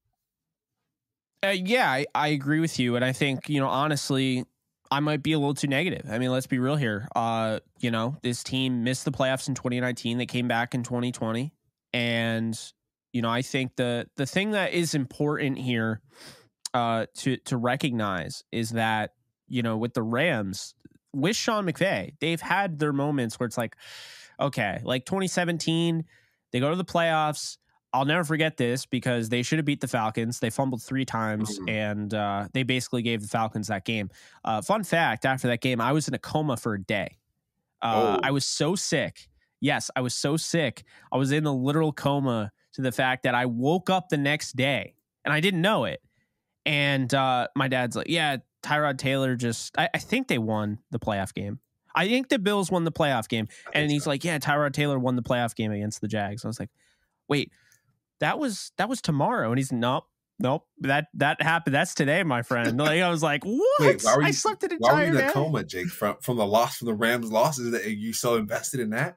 Speaker 1: Yeah, I agree with you. And I think, honestly, I might be a little too negative. I mean, let's be real here. This team missed the playoffs in 2019. They came back in 2020. And, I think the thing that is important here to recognize is that, with the Rams, with Sean McVay, they've had their moments where it's like, okay, like 2017, they go to the playoffs. I'll never forget this because they should have beat the Falcons. They fumbled 3 times, and they basically gave the Falcons that game. Fun fact, after that game, I was in a coma for a day. I was so sick. Yes, I was so sick. I was in a literal coma to the fact that I woke up the next day, and I didn't know it. And my dad's like, yeah, Tyrod Taylor I think they won the playoff game. I think the Bills won the playoff game. And he's like, yeah, Tyrod Taylor won the playoff game against the Jags. I was like, wait, that was tomorrow. And he's nope, that happened. That's today, my friend. Like, I was like, what?
Speaker 2: Wait,
Speaker 1: I slept an entire day.
Speaker 2: Why were you in a coma, Jake, from the Rams losses? That you so invested in that?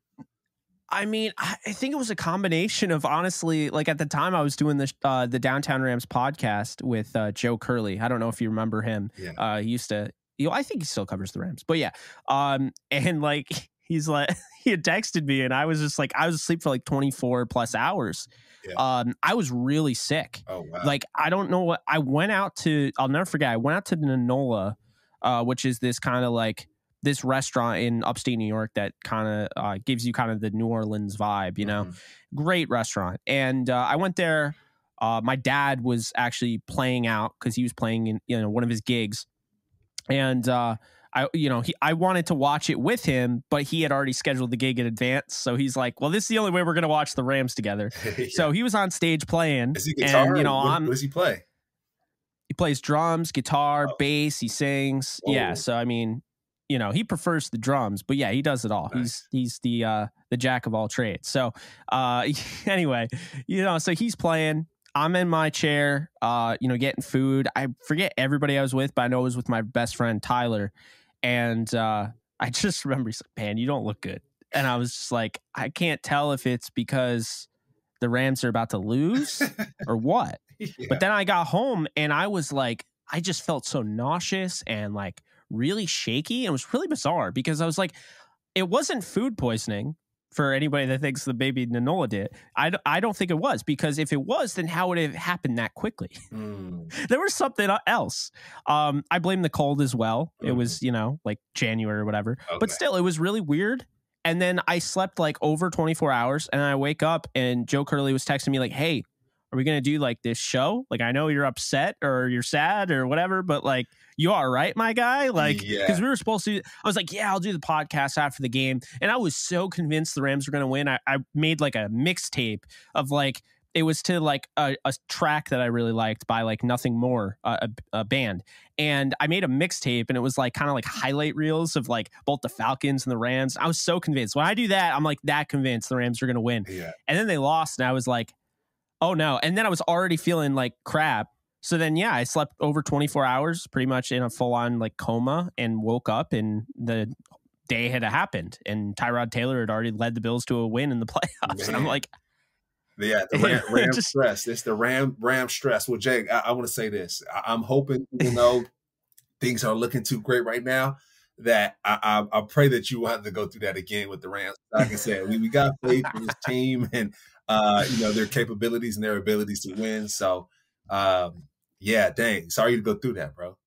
Speaker 1: I mean, I think it was a combination of, honestly, like at the time I was doing the Downtown Rams podcast with Joe Curley. I don't know if you remember him.
Speaker 2: Yeah.
Speaker 1: He used to, I think he still covers the Rams, but yeah. And like, he's like, he had texted me and I was just like, I was asleep for like 24 plus hours. Yeah. I was really sick.
Speaker 2: Oh, wow.
Speaker 1: Like, I don't know what, I'll never forget. I went out to Nola, which is this kind of like, this restaurant in upstate New York that kind of gives you kind of the New Orleans vibe, Great restaurant. And I went there. My dad was actually playing out because he was playing in one of his gigs. And I wanted to watch it with him, but he had already scheduled the gig in advance. So he's like, well, this is the only way we're going to watch the Rams together. Yeah. So he was on stage playing.
Speaker 2: Is he guitar? And, what does he play?
Speaker 1: He plays drums, guitar, bass. He sings. Oh. Yeah. So, I mean, he prefers the drums, but yeah, he does it all. Nice. He's the jack of all trades. So anyway, so he's playing. I'm in my chair, getting food. I forget everybody I was with, but I know I was with my best friend Tyler. And I just remember he's like, man, you don't look good. And I was just like, I can't tell if it's because the Rams are about to lose or what. Yeah. But then I got home and I was like, I just felt so nauseous and like really shaky. It was really bizarre because I was like, it wasn't food poisoning for anybody that thinks the baby Nanola did. I don't think it was, because if it was, then how would it have happened that quickly? There was something else. I blame the cold as well. It was, like January or whatever, but still it was really weird. And then I slept like over 24 hours and I wake up and Joe Curley was texting me like, hey, are we going to do like this show? Like, I know you're upset or you're sad or whatever, but like, you are right, my guy. Like, because we were supposed to, I was like, yeah, I'll do the podcast after the game. And I was so convinced the Rams were going to win. I made like a mixtape of like, it was to like a track that I really liked by like Nothing More, a band. And I made a mixtape and it was like kind of like highlight reels of like both the Falcons and the Rams. I was so convinced. When I do that, I'm like that convinced the Rams are going to win. Yeah. And then they lost and I was like, oh no. And then I was already feeling like crap. So then, yeah, I slept over 24 hours, pretty much in a full-on like coma, and woke up and the day had happened. And Tyrod Taylor had already led the Bills to a win in the playoffs. Man. And I'm like,
Speaker 2: yeah, the Ram stress. It's the Ram stress. Well, Jake, I want to say this. I'm hoping, even though things are looking too great right now, that I pray that you will have to go through that again with the Rams. Like I said, we got faith in this team and their capabilities and their abilities to win. So. Yeah, dang. Sorry to go through that, bro.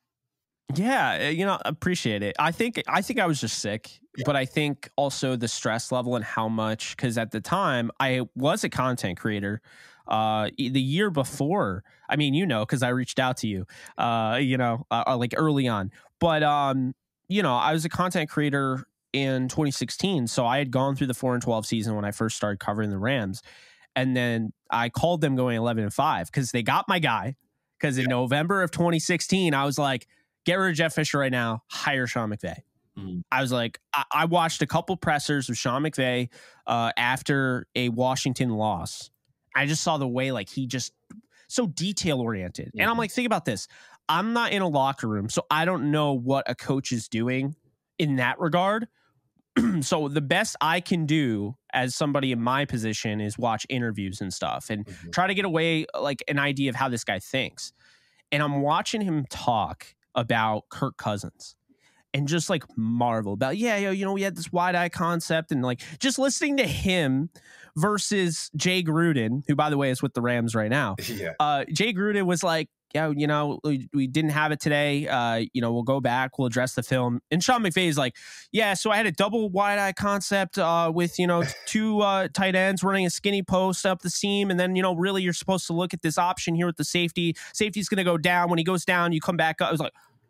Speaker 1: Yeah, appreciate it. I think I was just sick, but I think also the stress level and how much, because at the time I was a content creator. The year before, I mean, because I reached out to you, like early on. But, I was a content creator in 2016. So I had gone through the 4-12 season when I first started covering the Rams. And then I called them going 11-5 because they got my guy. Because in November of 2016, I was like, get rid of Jeff Fisher right now, hire Sean McVay. I was like, I watched a couple pressers of Sean McVay after a Washington loss. I just saw the way like he just so detail oriented. And I'm like, think about this. I'm not in a locker room, so I don't know what a coach is doing in that regard. So the best I can do as somebody in my position is watch interviews and stuff and try to get away like an idea of how this guy thinks. And I'm watching him talk about Kirk Cousins and just like marvel about, we had this wide eye concept and like just listening to him versus Jay Gruden, who by the way is with the Rams right now. Jay Gruden was like, we didn't have it today. We'll go back, we'll address the film. And Sean McVay is like, so I had a double wide eye concept with, two tight ends running a skinny post up the seam. And then, really you're supposed to look at this option here with the safety. Safety's going to go down. When he goes down, you come back up. I was like,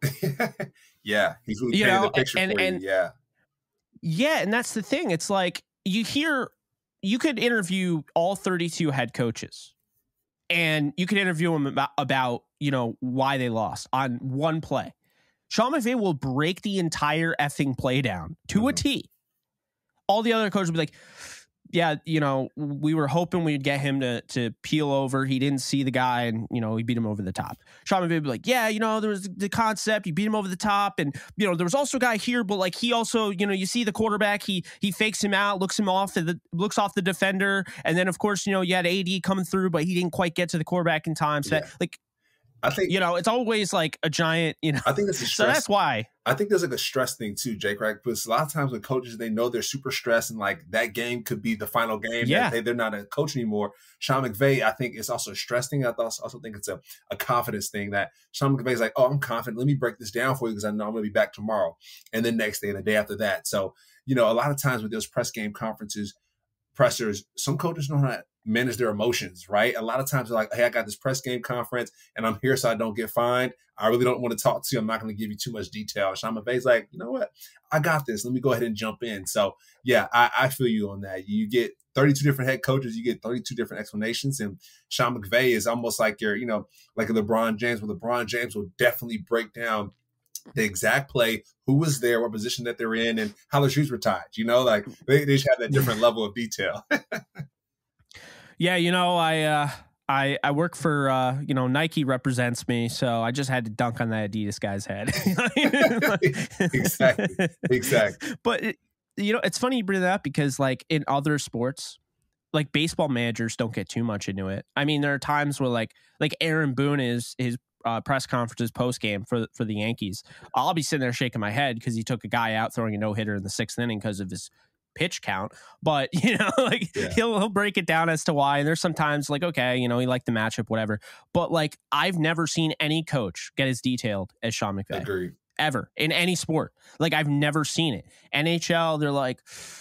Speaker 2: he's really painting the picture for you.
Speaker 1: Yeah, and that's the thing. It's like you could interview all 32 head coaches, and you could interview them about why they lost on one play. Sean McVay will break the entire effing play down to a T. All the other coaches will be like, we were hoping we'd get him to peel over. He didn't see the guy and, we beat him over the top. Sean McVay would be like, there was the concept. You beat him over the top. And, there was also a guy here, but like he also, you see the quarterback, he fakes him out, looks off the defender. And then, of course, you had AD coming through, but he didn't quite get to the quarterback in time. So I think it's always like a giant,
Speaker 2: I think that's a stress.
Speaker 1: So that's why
Speaker 2: I think there's like a stress thing too, Jake, right? Because a lot of times when coaches, they know they're super stressed and like that game could be the final game. They're not a coach anymore. Sean McVay, I think it's also a stress thing. I also think it's a confidence thing that Sean McVay's like, oh, I'm confident. Let me break this down for you because I know I'm going to be back tomorrow. And then next day and the day after that. So, a lot of times with those press game pressers, some coaches know how to manage their emotions, right? A lot of times they're like, hey, I got this press game conference and I'm here so I don't get fined. I really don't want to talk to you. I'm not going to give you too much detail. Sean McVay's like, you know what? I got this. Let me go ahead and jump in. So yeah, I feel you on that. You get 32 different head coaches, you get 32 different explanations. And Sean McVay is almost like your, like a LeBron James, where LeBron James will definitely break down the exact play, who was there, what position that they're in, and how their shoes were tied. Like they just have that different level of detail.
Speaker 1: I work for Nike represents me, so I just had to dunk on that Adidas guy's head.
Speaker 2: Exactly.
Speaker 1: But it's funny you bring that up because like in other sports, like baseball managers don't get too much into it. I mean, there are times where like Aaron Boone is his press conferences post game for the Yankees. I'll be sitting there shaking my head because he took a guy out throwing a no-hitter in the 6th inning because of his pitch count. But he'll break it down as to why. And there's sometimes like, okay, he liked the matchup, whatever. But like I've never seen any coach get as detailed as Sean McVay.
Speaker 2: Agreed.
Speaker 1: Ever in any sport. Like I've never seen it. NHL, they're like,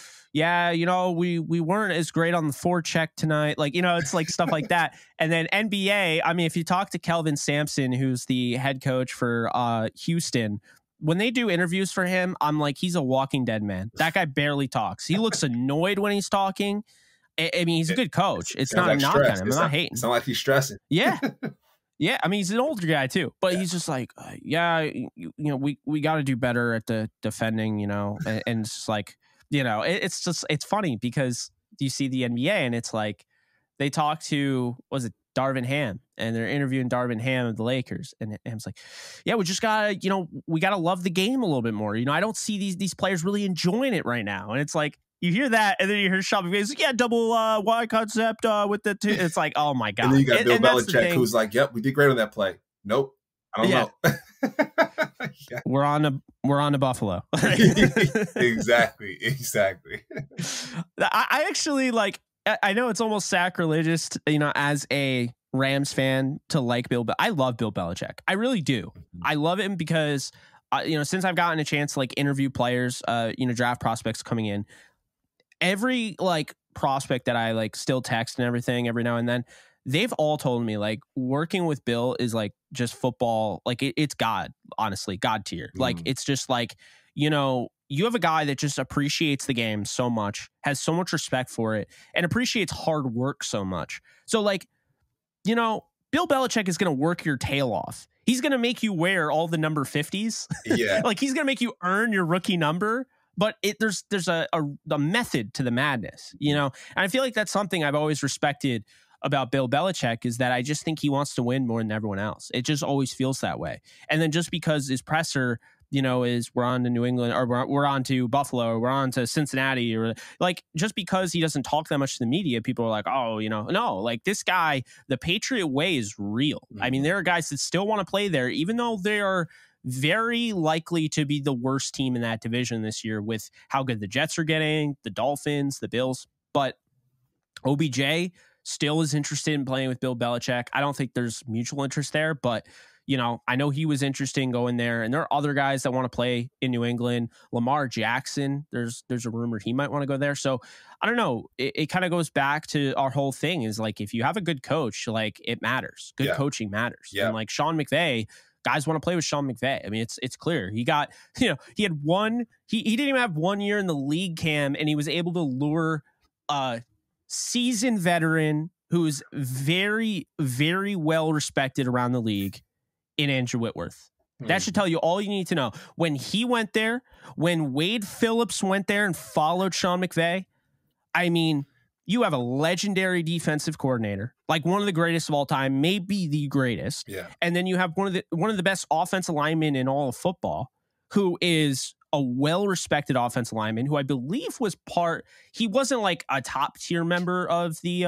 Speaker 1: we weren't as great on the forecheck tonight. Like, it's like stuff like that. And then NBA, I mean, if you talk to Kelvin Sampson, who's the head coach for Houston, when they do interviews for him, I'm like, he's a walking dead man. That guy barely talks. He looks annoyed when he's talking. I mean, he's a good coach. It's not a knock on him. I'm not hating. It's
Speaker 2: not like he's stressing.
Speaker 1: Yeah. Yeah. I mean, he's an older guy too, but he's just like, we got to do better at the defending, and it's just like, it's funny because you see the NBA and it's like they talk to, Darvin Ham, and they're interviewing Darvin Ham of the Lakers. And Ham's like, we just gotta, we gotta love the game a little bit more. I don't see these players really enjoying it right now. And it's like, you hear that, and then you hear Sean McVay, double wide concept with the two. It's like, oh my God.
Speaker 2: And then you got Bill Belichick, who's like, yep, we did great on that play. Nope. I don't know.
Speaker 1: We're on to Buffalo.
Speaker 2: Exactly.
Speaker 1: I actually like, I know it's almost sacrilegious, as a Rams fan to like Bill, but I love Bill Belichick. I really do. I love him because, since I've gotten a chance to like interview players, draft prospects coming in, every like prospect that I like still text and everything every now and then, they've all told me like working with Bill is like just football. Like it's God, honestly, God tier. Like it's just like, you know, you have a guy that just appreciates the game so much, has so much respect for it, and appreciates hard work so much. So like, you know, Bill Belichick is going to work your tail off. He's going to make you wear all the number 50s.
Speaker 2: Yeah.
Speaker 1: Like he's going to make you earn your rookie number. But there's a method to the madness, you know? And I feel like that's something I've always respected about Bill Belichick, is that I just think he wants to win more than everyone else. It just always feels that way. And then just because his presser, you know, is we're on to New England, or we're on to Buffalo, or we're on to Cincinnati, or like just because he doesn't talk that much to the media, people are like, oh, you know, no, like this guy, the Patriot way is real. I mean, there are guys that still want to play there, even though they are very likely to be the worst team in that division this year with how good the Jets are getting, the Dolphins, the Bills. But OBJ still is interested in playing with Bill Belichick. I don't think there's mutual interest there, but you know, I know he was interested in going there, and there are other guys that want to play in New England. Lamar Jackson, there's a rumor he might want to go there. So I don't know. It kind of goes back to our whole thing is like, if you have a good coach, like it matters. Good coaching matters. And like Sean McVay, guys want to play with Sean McVay. I mean, it's clear. He got, you know, he had he didn't even have 1 year in the league, Cam, and he was able to lure a seasoned veteran who's very, very well respected around the league in Andrew Whitworth. That should tell you all you need to know. When he went there, when Wade Phillips went there and followed Sean McVay, I mean, you have a legendary defensive coordinator, like one of the greatest of all time, maybe the greatest.
Speaker 2: Yeah.
Speaker 1: And then you have one of the best offensive linemen in all of football, who is a well-respected offensive lineman, who I believe he wasn't like a top tier member of the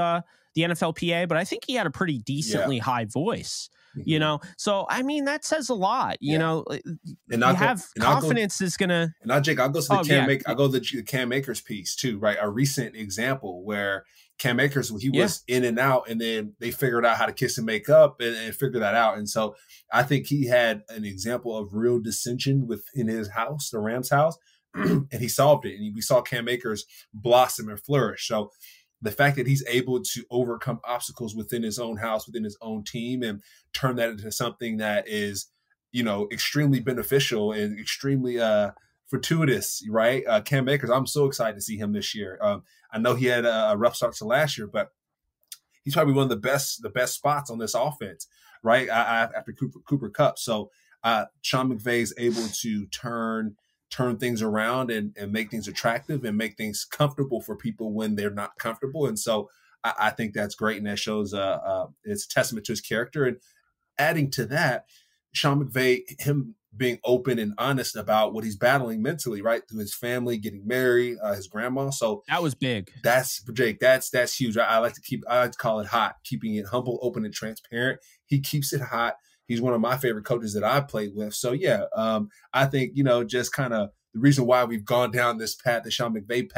Speaker 1: NFLPA, but I think he had a pretty decently high voice. You know, so I mean that says a lot. You know, and confidence is gonna.
Speaker 2: And now, Jake, I'll go to the I'll go to the Cam Akers piece too, right? A recent example where Cam Akers, he was in and out, and then they figured out how to kiss and make up and figure that out. And so I think he had an example of real dissension within his house, the Rams house, and he solved it. And we saw Cam Akers blossom and flourish. So the fact that he's able to overcome obstacles within his own house, within his own team, and turn that into something that is, you know, extremely beneficial and extremely fortuitous, right? Cam Akers, I'm so excited to see him this year. I know he had a rough start to last year, but he's probably one of the best spots on this offense, right? After Cooper Kupp. So Sean McVay is able to turn things around and make things attractive and make things comfortable for people when they're not comfortable. And so I think that's great. And that shows it's a testament to his character. And adding to that, Sean McVay, him being open and honest about what he's battling mentally, right? Through his family, getting married, his grandma. So
Speaker 1: that was big.
Speaker 2: That's Jake. That's huge. I like to call it hot, keeping it humble, open, and transparent. He keeps it hot. He's one of my favorite coaches that I've played with. So yeah, I think, you know, just kind of the reason why we've gone down this path, the Sean McVay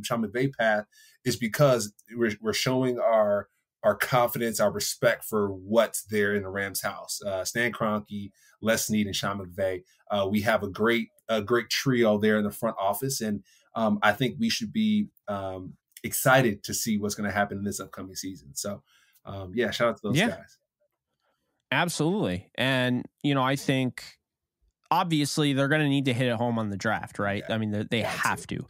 Speaker 2: path, is because we're showing our confidence, our respect for what's there in the Rams house. Stan Kroenke, Les Snead, and Sean McVay. We have a great trio there in the front office, and I think we should be excited to see what's going to happen in this upcoming season. So shout out to those guys.
Speaker 1: Absolutely. And, you know, I think obviously they're going to need to hit it home on the draft, right? Yeah, I mean, they have to.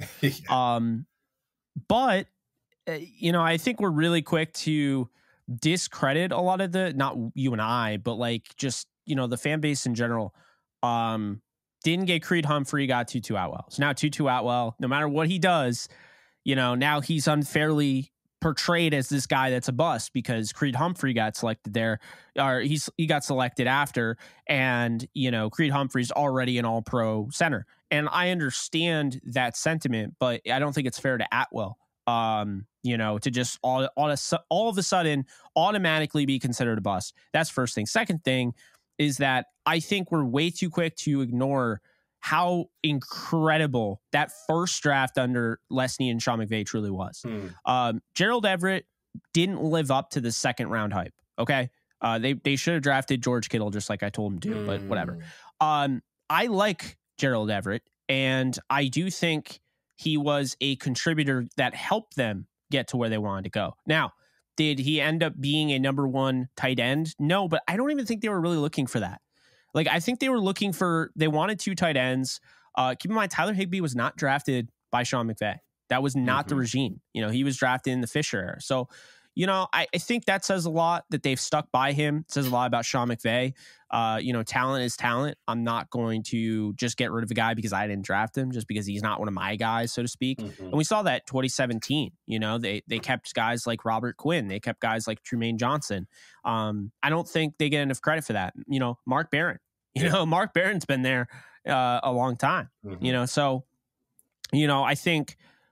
Speaker 1: But, you know, I think we're really quick to discredit a lot of not you and I, but like just, you know, the fan base in general. Didn't get Creed Humphrey, got Tutu Atwell. So now Tutu Atwell, no matter what he does, you know, now he's unfairly portrayed as this guy that's a bust because Creed Humphrey got selected there, or he got selected after, and you know Creed Humphrey's already an All-Pro center, and I understand that sentiment, but I don't think it's fair to Atwell, you know, to just all of a sudden automatically be considered a bust. That's first thing. Second thing is that I think we're way too quick to ignore how incredible that first draft under Les Snead and Sean McVay truly was. Gerald Everett didn't live up to the second round hype. Okay. They should have drafted George Kittle, just like I told them to, but whatever. I like Gerald Everett, and I do think he was a contributor that helped them get to where they wanted to go. Now, Did he end up being a number one tight end? No, but I don't even think they were really looking for that. Like, I think they wanted 2 tight ends. Keep in mind, Tyler Higbee was not drafted by Sean McVay. That was not the regime. He was drafted in the Fisher era. So, I think that says a lot that they've stuck by him. It says a lot about Sean McVay. Talent is talent. I'm not going to just get rid of a guy because I didn't draft him, just because he's not one of my guys, so to speak. And we saw that 2017. They kept guys like Robert Quinn. They kept guys like Trumaine Johnson. I don't think they get enough credit for that. Mark Barron. Mark Barron's been there a long time. So, I think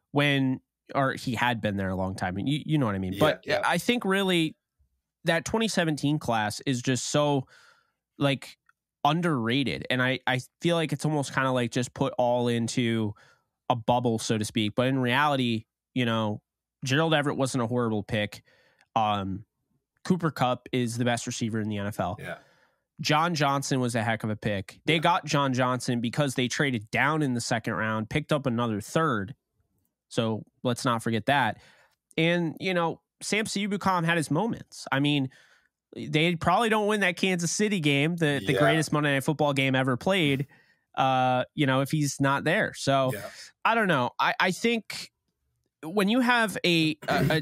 Speaker 1: he had been there a long time, and you know what I mean. But I think really that 2017 class is just so like underrated, and I feel like it's almost kind of like just put all into a bubble, so to speak. But in reality, Gerald Everett wasn't a horrible pick. Cooper Kupp is the best receiver in the NFL.
Speaker 2: Yeah.
Speaker 1: John Johnson was a heck of a pick. They got John Johnson because they traded down in the second round, picked up another third. So let's not forget that. And, Samson Ebukam had his moments. I mean, they probably don't win that Kansas City game, the greatest Monday Night Football game ever played, if he's not there. So I don't know. I think when you have a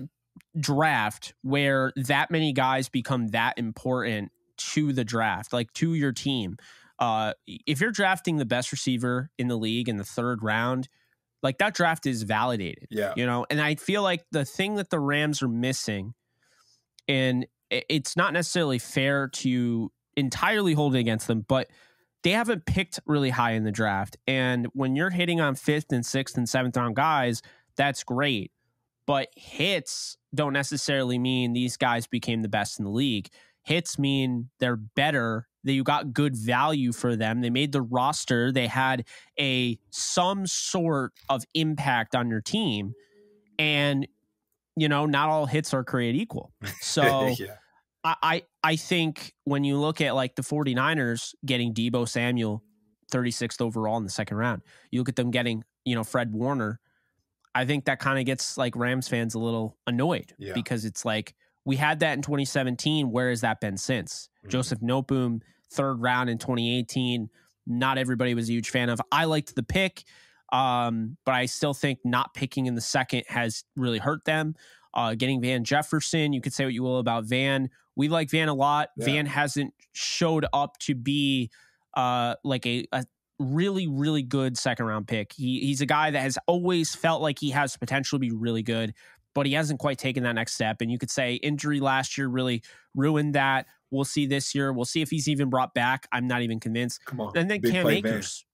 Speaker 1: draft where that many guys become that important to the draft, like to your team, if you're drafting the best receiver in the league in the 3rd round, like that draft is validated, and I feel like the thing that the Rams are missing, and it's not necessarily fair to entirely hold it against them, but they haven't picked really high in the draft. And when you're hitting on 5th and 6th and 7th round guys, that's great. But hits don't necessarily mean these guys became the best in the league. Hits mean they're better, that you got good value for them. They made the roster. They had some sort of impact on your team. And, not all hits are created equal. So I think when you look at like the 49ers getting Deebo Samuel 36th overall in the 2nd round, you look at them getting, Fred Warner, I think that kind of gets like Rams fans a little annoyed because it's like, we had that in 2017. Where has that been since? Joseph Noteboom, 3rd round in 2018. Not everybody was a huge fan of. I liked the pick, but I still think not picking in the 2nd has really hurt them. Getting Van Jefferson, you could say what you will about Van. We like Van a lot. Yeah. Van hasn't showed up to be like a really, really good 2nd round pick. He's a guy that has always felt like he has potential to be really good, but he hasn't quite taken that next step. And you could say injury last year really ruined that. We'll see this year. We'll see if he's even brought back. I'm not even convinced.
Speaker 2: Come on.
Speaker 1: And then Cam Akers.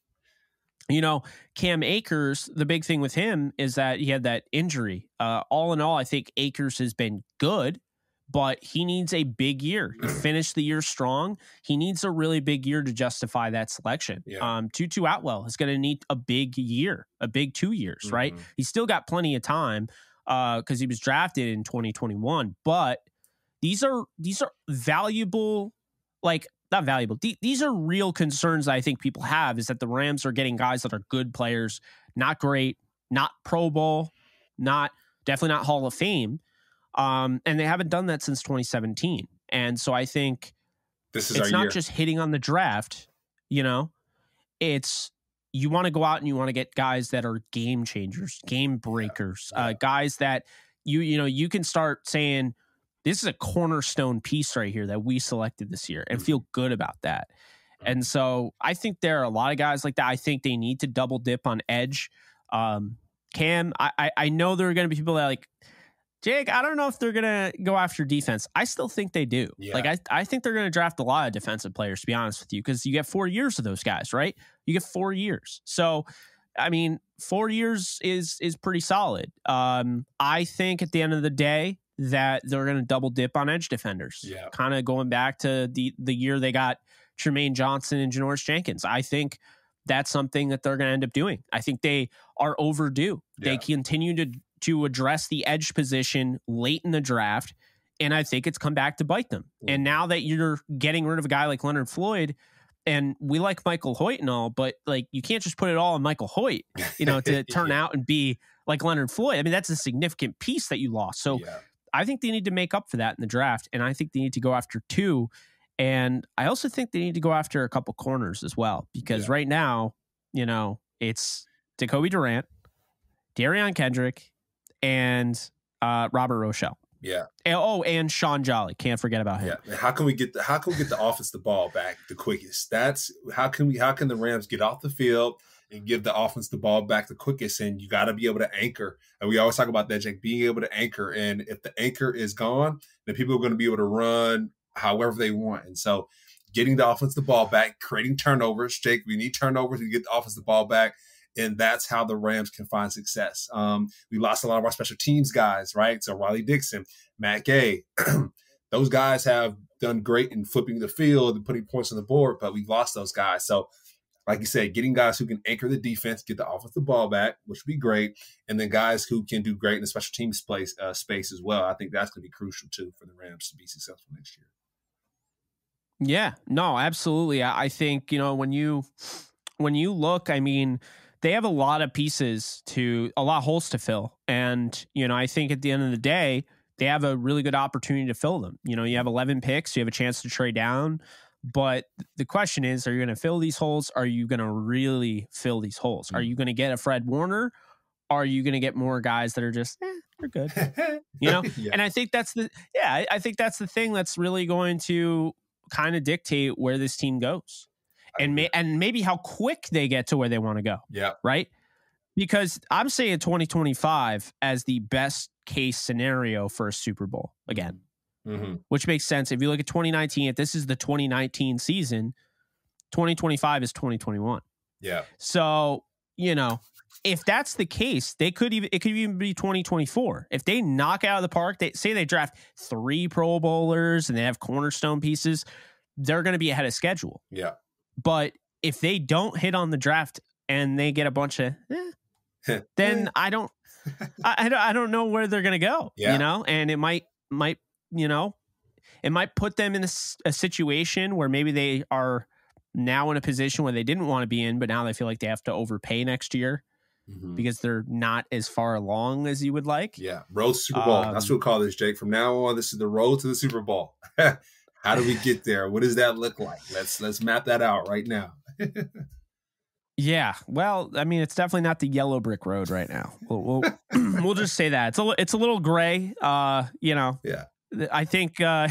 Speaker 1: Cam Akers, the big thing with him is that he had that injury. All in all, I think Akers has been good, but he needs a big year. He finished the year strong. He needs a really big year to justify that selection. Yeah. Tutu Atwell is going to need a big year, a big 2 years, right? He's still got plenty of time because he was drafted in 2021. But these are valuable, like not valuable. These are real concerns I think people have, is that the Rams are getting guys that are good players, not great, not Pro Bowl, definitely not Hall of Fame. And they haven't done that since 2017. And so I think it's not just hitting on the draft, it's you want to go out and you want to get guys that are game changers, game breakers, guys that you can start saying, this is a cornerstone piece right here that we selected this year and feel good about that. And so I think there are a lot of guys like that. I think they need to double dip on edge. Cam, I know there are going to be people that are like, Jake, I don't know if they're going to go after defense. I still think they do. Yeah. Like, I think they're going to draft a lot of defensive players, to be honest with you, because you get 4 years of those guys, right? You get 4 years. So, I mean, 4 years is pretty solid. I think at the end of the day that they're going to double dip on edge defenders. Yeah. Kind of going back to the year they got Trumaine Johnson and Janoris Jenkins. I think that's something that they're going to end up doing. I think they are overdue. Yeah. They continue to address the edge position late in the draft, and I think it's come back to bite them. And now that you're getting rid of a guy like Leonard Floyd, and we like Michael Hoyt and all, but like you can't just put it all on Michael Hoyt, to turn out and be like Leonard Floyd. I mean, that's a significant piece that you lost. So I think they need to make up for that in the draft. And I think they need to go after 2. And I also think they need to go after a couple corners as well, because right now, it's Jacoby Durant, Darion Kendrick, and Robert Rochelle.
Speaker 2: Yeah.
Speaker 1: And Sean Jolly. Can't forget about him.
Speaker 2: Yeah. How can we get the offense the ball back the quickest? That's how can the Rams get off the field and give the offense the ball back the quickest? And you got to be able to anchor. And we always talk about that, Jake, being able to anchor. And if the anchor is gone, then people are going to be able to run however they want. And so getting the offense the ball back, creating turnovers. Jake, we need turnovers to get the offense the ball back. And that's how the Rams can find success. We lost a lot of our special teams guys, right? So Riley Dixon, Matt Gay, those guys have done great in flipping the field and putting points on the board, but we've lost those guys. So like you said, getting guys who can anchor the defense, get the offense the ball back, which would be great, and then guys who can do great in the special teams space as well. I think that's going to be crucial, too, for the Rams to be successful next year.
Speaker 1: Yeah, no, absolutely. I think, when you look, I mean, they have a lot of holes to fill. And, I think at the end of the day, they have a really good opportunity to fill them. You have 11 picks, you have a chance to trade down. But the question is, are you going to fill these holes? Are you going to really fill these holes? Are you going to get a Fred Warner? Are you going to get more guys that are just, they're good? Yeah. And I think that's I think that's the thing that's really going to kind of dictate where this team goes. And maybe how quick they get to where they want to go.
Speaker 2: Yeah.
Speaker 1: Right? Because I'm saying 2025 as the best case scenario for a Super Bowl again.
Speaker 2: Mm-hmm.
Speaker 1: Which makes sense. If you look at 2019, if this is the 2019 season, 2025 is 2021.
Speaker 2: Yeah.
Speaker 1: So, if that's the case, it could even be 2024. If they knock out of the park, they draft 3 Pro Bowlers and they have cornerstone pieces, they're going to be ahead of schedule.
Speaker 2: Yeah.
Speaker 1: But if they don't hit on the draft and they get a bunch of, then I don't know where they're going to go.
Speaker 2: Yeah.
Speaker 1: And it might it might put them in a situation where maybe they are now in a position where they didn't want to be in, but now they feel like they have to overpay next year because they're not as far along as you would like.
Speaker 2: Yeah. Road to Super Bowl. That's what we call this, Jake. From now on, this is the road to the Super Bowl. How do we get there? What does that look like? Let's map that out right now.
Speaker 1: Yeah, well, I mean, it's definitely not the yellow brick road right now. We'll just say that it's a little gray.
Speaker 2: Yeah.
Speaker 1: I think we're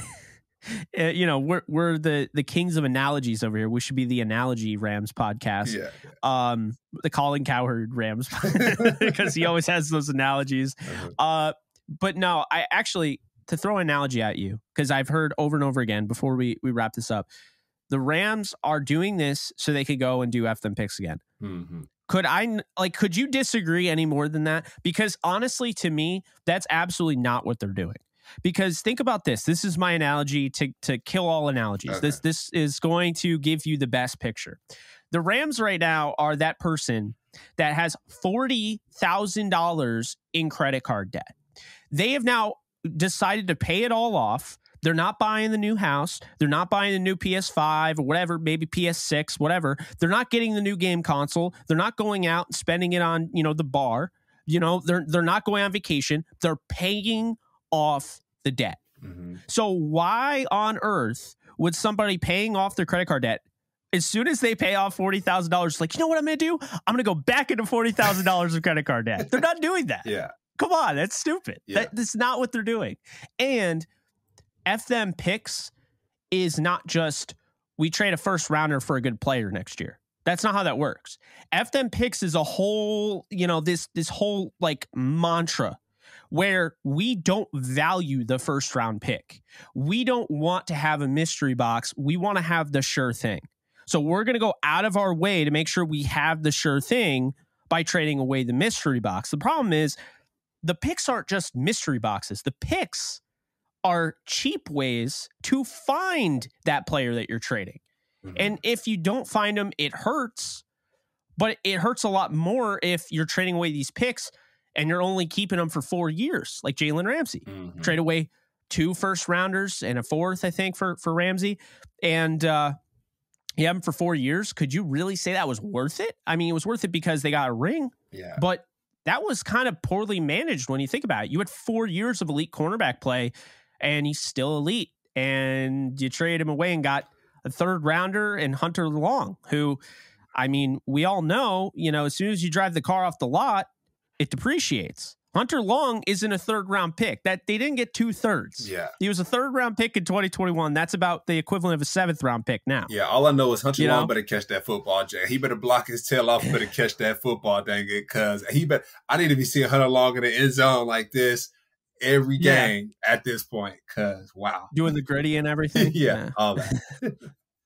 Speaker 1: the kings of analogies over here. We should be the Analogy Rams podcast.
Speaker 2: Yeah.
Speaker 1: The Colin Cowherd Rams because he always has those analogies. But no, I actually, to throw an analogy at you, because I've heard over and over again before we wrap this up, the Rams are doing this so they could go and do F them picks again.
Speaker 2: Mm-hmm.
Speaker 1: Could you disagree any more than that? Because honestly, to me, that's absolutely not what they're doing. Because think about this. This is my analogy to kill all analogies.
Speaker 2: Okay.
Speaker 1: This is going to give you the best picture. The Rams right now are that person that has $40,000 in credit card debt. They have now decided to pay it all off. They're not buying the new house. They're not buying the new PS5 or whatever, maybe PS6, whatever. They're not getting the new game console. They're not going out and spending it on, the bar. They're not going on vacation. They're paying off the debt.
Speaker 2: Mm-hmm.
Speaker 1: So why on earth would somebody paying off their credit card debt, as soon as they pay off $40,000, like, you know what I'm going to do? I'm going to go back into $40,000 of credit card debt. They're not doing that.
Speaker 2: Yeah.
Speaker 1: Come on, that's stupid.
Speaker 2: Yeah.
Speaker 1: That's not what they're doing. And F them picks is not just we trade a first rounder for a good player next year. That's not how that works. F them picks is a whole, this whole like mantra where we don't value the first round pick. We don't want to have a mystery box. We want to have the sure thing. So we're going to go out of our way to make sure we have the sure thing by trading away the mystery box. The problem is the picks aren't just mystery boxes. The picks are cheap ways to find that player that you're trading. Mm-hmm. And if you don't find them, it hurts. But it hurts a lot more if you're trading away these picks and you're only keeping them for 4 years, like Jalen Ramsey.
Speaker 2: Mm-hmm.
Speaker 1: Trade away 2 first rounders and a 4th, I think, for Ramsey. And you have him for 4 years. Could you really say that was worth it? I mean, it was worth it because they got a ring.
Speaker 2: Yeah.
Speaker 1: But that was kind of poorly managed when you think about it. You had 4 years of elite cornerback play, and he's still elite. And you trade him away and got a third rounder and Hunter Long, who, I mean, we all know, as soon as you drive the car off the lot, it depreciates. Hunter Long isn't a third round pick. That they didn't get 2/3.
Speaker 2: Yeah.
Speaker 1: He was a third round pick in 2021. That's about the equivalent of a 7th round pick now.
Speaker 2: Yeah. All I know is Hunter Long better catch that football, Jay. He better block his tail off, better catch that football, dang it. Cause I need to be seeing Hunter Long in the end zone like this every game at this point. Cause wow.
Speaker 1: Doing the gritty and everything.
Speaker 2: Yeah. All that.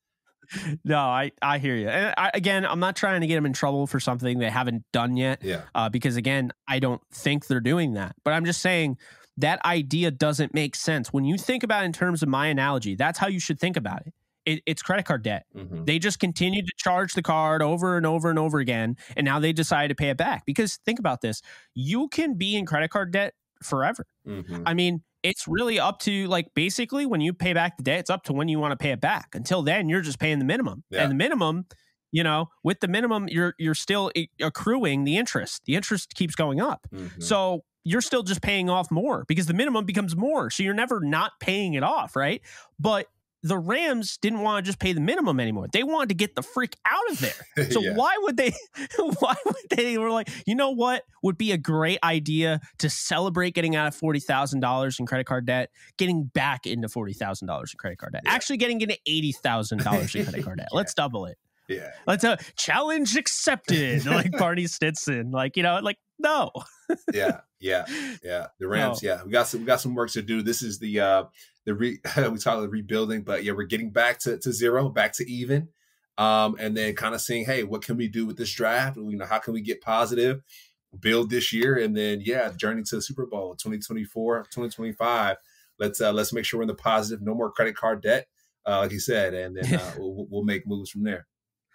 Speaker 1: No, I hear you. And again, I'm not trying to get them in trouble for something they haven't done yet.
Speaker 2: Yeah.
Speaker 1: Because again, I don't think they're doing that. But I'm just saying that idea doesn't make sense. When you think about it in terms of my analogy, that's how you should think about it. It's credit card debt. Mm-hmm. They just continue to charge the card over and over and over again. And now they decide to pay it back. Because think about this. You can be in credit card debt forever. Mm-hmm. I mean, it's really up to, like, basically when you pay back the debt, it's up to when you want to pay it back. Until then, you're just paying the minimum. Yeah. And the minimum, with the minimum, you're still accruing the interest. The interest keeps going up. Mm-hmm. So you're still just paying off more because the minimum becomes more. So you're never not paying it off, right? But the Rams didn't want to just pay the minimum anymore. They wanted to get the freak out of there. So why would they were like, you know what would be a great idea to celebrate getting out of $40,000 in credit card debt, getting back into $40,000 in credit card debt, actually getting into $80,000 in credit card debt. Let's double it.
Speaker 2: Yeah.
Speaker 1: Let's challenge accepted. Like Barney Stinson, no.
Speaker 2: Yeah. The Rams. No. Yeah. We got some work to do. This is we talk about rebuilding, but we're getting back to zero, back to even. And then kind of saying, hey, what can we do with this draft? How can we get positive, build this year? And then, journey to the Super Bowl 2024, 2025. Let's make sure we're in the positive, no more credit card debt, like you said, and then we'll make moves from there.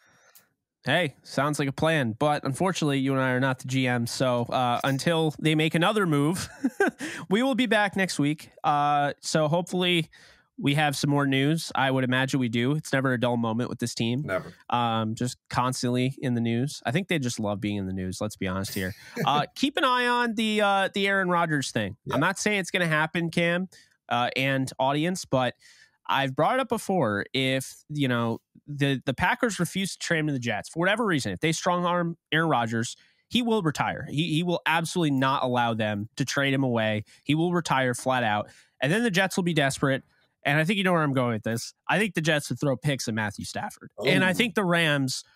Speaker 1: Hey, sounds like a plan. But unfortunately, you and I are not the GM. So until they make another move, we will be back next week. So hopefully we have some more news. I would imagine we do. It's never a dull moment with this team.
Speaker 2: Never.
Speaker 1: Just constantly in the news. I think they just love being in the news. Let's be honest here. Keep an eye on the Aaron Rodgers thing. Yeah. I'm not saying it's going to happen, Cam and audience, but I've brought it up before. If, the Packers refuse to trade him to the Jets for whatever reason, if they strong arm Aaron Rodgers, he will retire. He will absolutely not allow them to trade him away. He will retire flat out. And then the Jets will be desperate. And I think you know where I'm going with this. I think the Jets would throw picks at Matthew Stafford. Oh. And I think the Rams,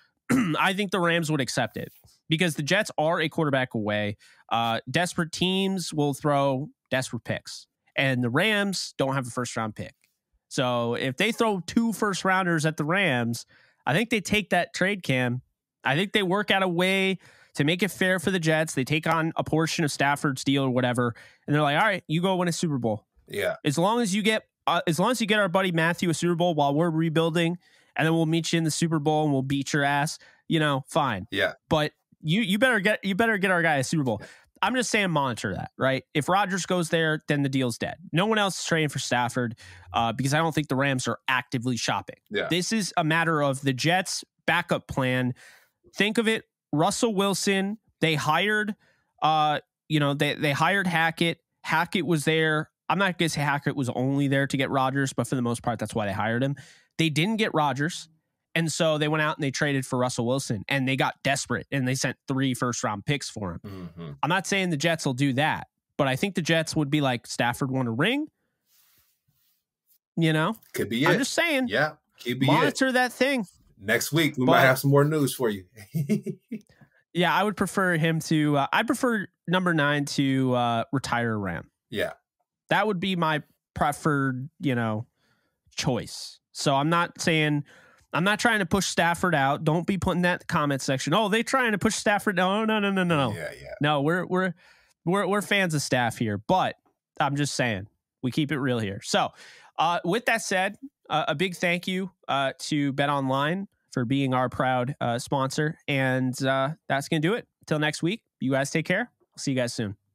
Speaker 1: would accept it because the Jets are a quarterback away. Desperate teams will throw desperate picks. And the Rams don't have a first round pick. So if they throw 2 first rounders at the Rams, I think they take that trade, Cam. I think they work out a way to make it fair for the Jets. They take on a portion of Stafford's deal or whatever, and they're like, all right, you go win a Super Bowl.
Speaker 2: Yeah.
Speaker 1: As long as you get our buddy Matthew a Super Bowl while we're rebuilding, and then we'll meet you in the Super Bowl and we'll beat your ass, fine.
Speaker 2: Yeah.
Speaker 1: But you better get our guy a Super Bowl. Yeah. I'm just saying monitor that, right? If Rodgers goes there, then the deal's dead. No one else is trading for Stafford because I don't think the Rams are actively shopping.
Speaker 2: Yeah.
Speaker 1: This is a matter of the Jets' backup plan. Think of it, Russell Wilson, they hired, they hired Hackett. Hackett was there. I'm not going to say Hackett was only there to get Rodgers, but for the most part, that's why they hired him. They didn't get Rodgers. And so they went out and they traded for Russell Wilson and they got desperate and they sent 3 first-round picks for him. Mm-hmm. I'm not saying the Jets will do that, but I think the Jets would be like, Stafford won a ring.
Speaker 2: Could be it.
Speaker 1: I'm just saying.
Speaker 2: Yeah, could be
Speaker 1: monitor that thing.
Speaker 2: Next week, we might have some more news for you.
Speaker 1: Yeah, I would prefer him to, I prefer number 9 to retire a Ram.
Speaker 2: Yeah.
Speaker 1: That would be my preferred, choice. So I'm not trying to push Stafford out. Don't be putting that in the comment section. Oh, they trying to push Stafford. No.
Speaker 2: Yeah.
Speaker 1: No, we're fans of Staff here, but I'm just saying we keep it real here. So with that said, a big thank you to BetOnline for being our proud sponsor. And that's going to do it. Till next week, you guys take care. I'll see you guys soon.